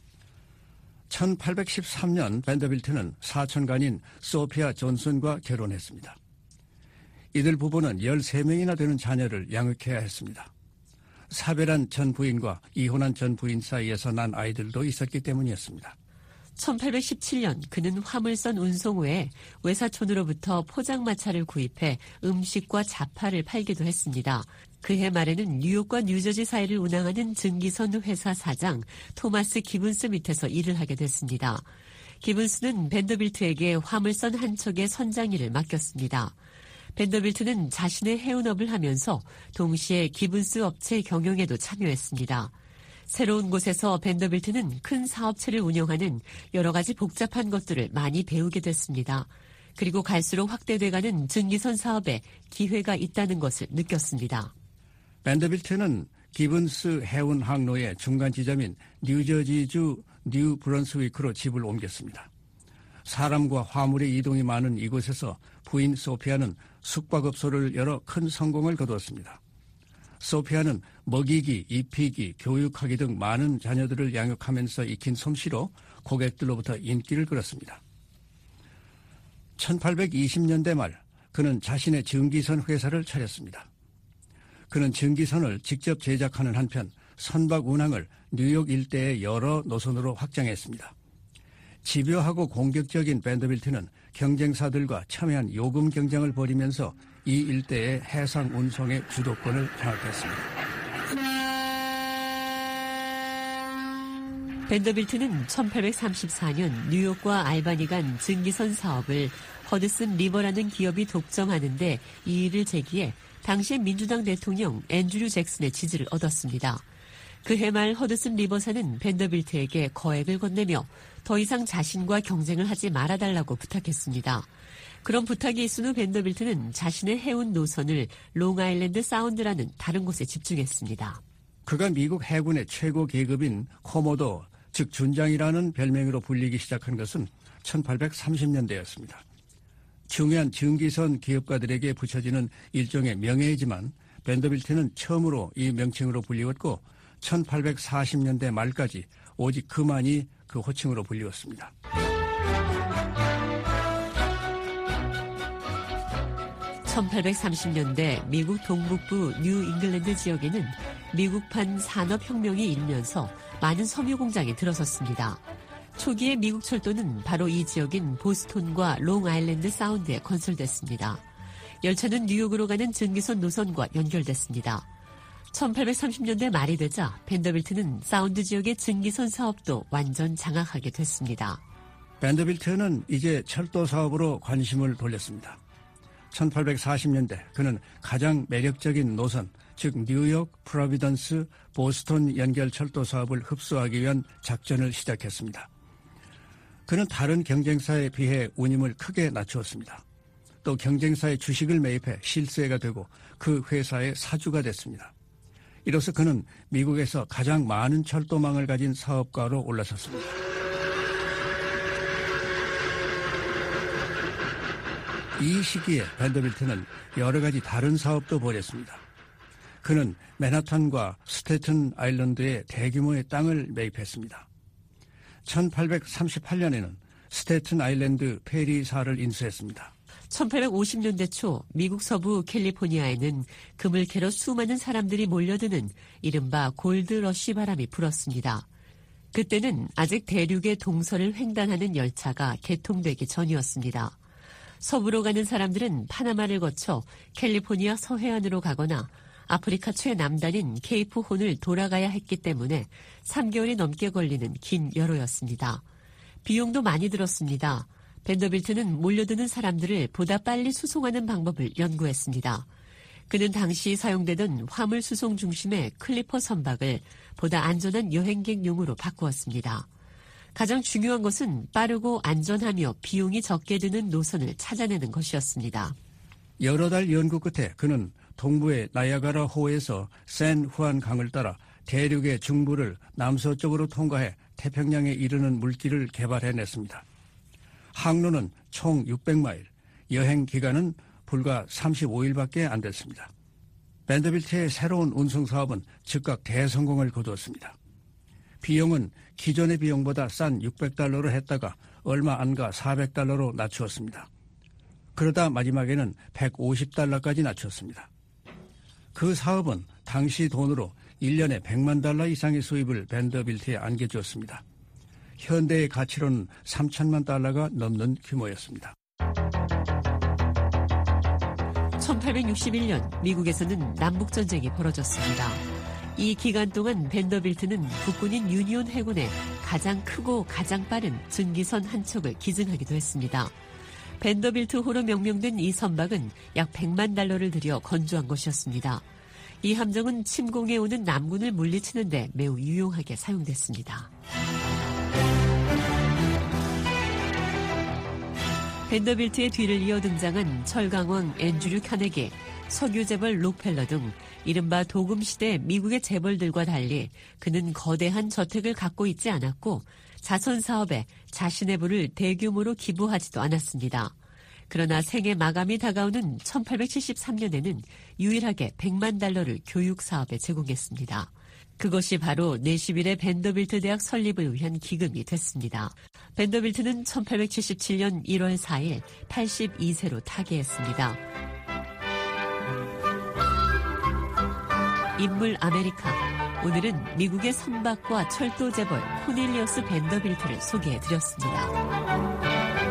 1813년 벤더빌트는 사촌간인 소피아 존슨과 결혼했습니다. 이들 부부는 13명이나 되는 자녀를 양육해야 했습니다. 사별한 전 부인과 이혼한 전 부인 사이에서 난 아이들도 있었기 때문이었습니다. 1817년 그는 화물선 운송 외에 외사촌으로부터 포장마차를 구입해 음식과 자파를 팔기도 했습니다. 그해 말에는 뉴욕과 뉴저지 사이를 운항하는 증기선 회사 사장 토마스 기분스 밑에서 일을 하게 됐습니다. 기분스는 벤더빌트에게 화물선 한 척의 선장 일을 맡겼습니다. 벤더빌트는 자신의 해운업을 하면서 동시에 기분스 업체 경영에도 참여했습니다. 새로운 곳에서 벤더빌트는 큰 사업체를 운영하는 여러 가지 복잡한 것들을 많이 배우게 됐습니다. 그리고 갈수록 확대돼가는 증기선 사업에 기회가 있다는 것을 느꼈습니다. 벤더빌트는 기분스 해운 항로의 중간 지점인 뉴저지주 뉴 브런스위크로 집을 옮겼습니다. 사람과 화물의 이동이 많은 이곳에서 부인 소피아는 숙박업소를 열어 큰 성공을 거두었습니다. 소피아는 먹이기, 입히기, 교육하기 등 많은 자녀들을 양육하면서 익힌 솜씨로 고객들로부터 인기를 끌었습니다. 1820년대 말 그는 자신의 증기선 회사를 차렸습니다. 그는 증기선을 직접 제작하는 한편 선박 운항을 뉴욕 일대의 여러 노선으로 확장했습니다. 집요하고 공격적인 벤더빌트는 경쟁사들과 첨예한 요금 경쟁을 벌이면서 이 일대의 해상 운송의 주도권을 장악했습니다. 벤더빌트는 1834년 뉴욕과 알바니 간 증기선 사업을 허드슨 리버라는 기업이 독점하는데 이의를 제기해 당시의 민주당 대통령 앤드류 잭슨의 지지를 얻었습니다. 그해 말 허드슨 리버사는 벤더빌트에게 거액을 건네며 더 이상 자신과 경쟁을 하지 말아달라고 부탁했습니다. 그런 부탁이 있은 후 벤더빌트는 자신의 해운 노선을 롱아일랜드 사운드라는 다른 곳에 집중했습니다. 그가 미국 해군의 최고 계급인 코모도, 즉 즉 준장이라는 별명으로 불리기 시작한 것은 1830년대였습니다. 중요한 증기선 기업가들에게 붙여지는 일종의 명예이지만 밴더빌트는 처음으로 이 명칭으로 불리웠고 1840년대 말까지 오직 그만이 그 호칭으로 불리웠습니다. (1830년대) 미국 동북부 뉴 잉글랜드 지역에는 미국판 산업혁명이 일면서 많은 섬유 공장이 들어섰습니다. 초기에 미국 철도는 바로 이 지역인 보스톤과 롱아일랜드 사운드에 건설됐습니다. 열차는 뉴욕으로 가는 증기선 노선과 연결됐습니다. 1830년대 말이 되자 밴더빌트는 사운드 지역의 증기선 사업도 완전 장악하게 됐습니다. 밴더빌트는 이제 철도 사업으로 관심을 돌렸습니다. 1840년대 그는 가장 매력적인 노선, 즉 뉴욕, 프로비던스, 보스턴 연결 철도 사업을 흡수하기 위한 작전을 시작했습니다. 그는 다른 경쟁사에 비해 운임을 크게 낮추었습니다. 또 경쟁사의 주식을 매입해 실세가 되고 그 회사의 사주가 됐습니다. 이로써 그는 미국에서 가장 많은 철도망을 가진 사업가로 올라섰습니다. 이 시기에 밴더빌트는 여러 가지 다른 사업도 벌였습니다. 그는 맨하탄과 스테튼 아일랜드에 대규모의 땅을 매입했습니다. 1838년에는 스테튼 아일랜드 페리사를 인수했습니다. 1850년대 초 미국 서부 캘리포니아에는 금을 캐러 수많은 사람들이 몰려드는 이른바 골드러쉬 바람이 불었습니다. 그때는 아직 대륙의 동서를 횡단하는 열차가 개통되기 전이었습니다. 서부로 가는 사람들은 파나마를 거쳐 캘리포니아 서해안으로 가거나 아프리카 최남단인 케이프 혼을 돌아가야 했기 때문에 3개월이 넘게 걸리는 긴 여로였습니다. 비용도 많이 들었습니다. 밴더빌트는 몰려드는 사람들을 보다 빨리 수송하는 방법을 연구했습니다. 그는 당시 사용되던 화물 수송 중심의 클리퍼 선박을 보다 안전한 여행객용으로 바꾸었습니다. 가장 중요한 것은 빠르고 안전하며 비용이 적게 드는 노선을 찾아내는 것이었습니다. 여러 달 연구 끝에 그는 동부의 나야가라 호에서 샌 후안 강을 따라 대륙의 중부를 남서쪽으로 통과해 태평양에 이르는 물길을 개발해냈습니다. 항로는 총 600마일, 여행 기간은 불과 35일밖에 안 됐습니다. 밴더빌트의 새로운 운송 사업은 즉각 대성공을 거두었습니다. 비용은 기존의 비용보다 싼 $600로 했다가 얼마 안 가 $400로 낮추었습니다. 그러다 마지막에는 $150까지 낮췄습니다. 그 사업은 당시 돈으로 1년에 $100만 이상의 수입을 밴더빌트에 안겨주었습니다. 현대의 가치로는 $3,000만 넘는 규모였습니다. 1861년 미국에서는 남북전쟁이 벌어졌습니다. 이 기간 동안 밴더빌트는 국군인 유니온 해군의 가장 크고 가장 빠른 증기선 한 척을 기증하기도 했습니다. 밴더빌트호로 명명된 이 선박은 약 $100만 들여 건조한 것이었습니다. 이 함정은 침공해 오는 남군을 물리치는 데 매우 유용하게 사용됐습니다. 밴더빌트의 뒤를 이어 등장한 철강왕 앤드류 카네기, 석유 재벌 록펠러 등 이른바 도금시대 미국의 재벌들과 달리 그는 거대한 저택을 갖고 있지 않았고 자선 사업에 자신의 부를 대규모로 기부하지도 않았습니다. 그러나 생애 마감이 다가오는 1873년에는 유일하게 $100만 교육 사업에 제공했습니다. 그것이 바로 내시빌의 밴더빌트 대학 설립을 위한 기금이 됐습니다. 밴더빌트는 1877년 1월 4일 82세로 타계했습니다. 인물 아메리카. 오늘은 미국의 선박과 철도 재벌 코넬리어스 밴더빌트를 소개해드렸습니다.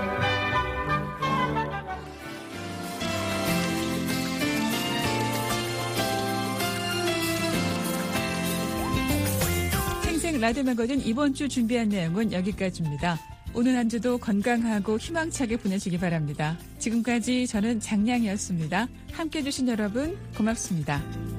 라디오 매거진 이번 주 준비한 내용은 여기까지입니다. 오늘 한 주도 건강하고 희망차게 보내시기 바랍니다. 지금까지 저는 장량이었습니다. 함께해 주신 여러분 고맙습니다.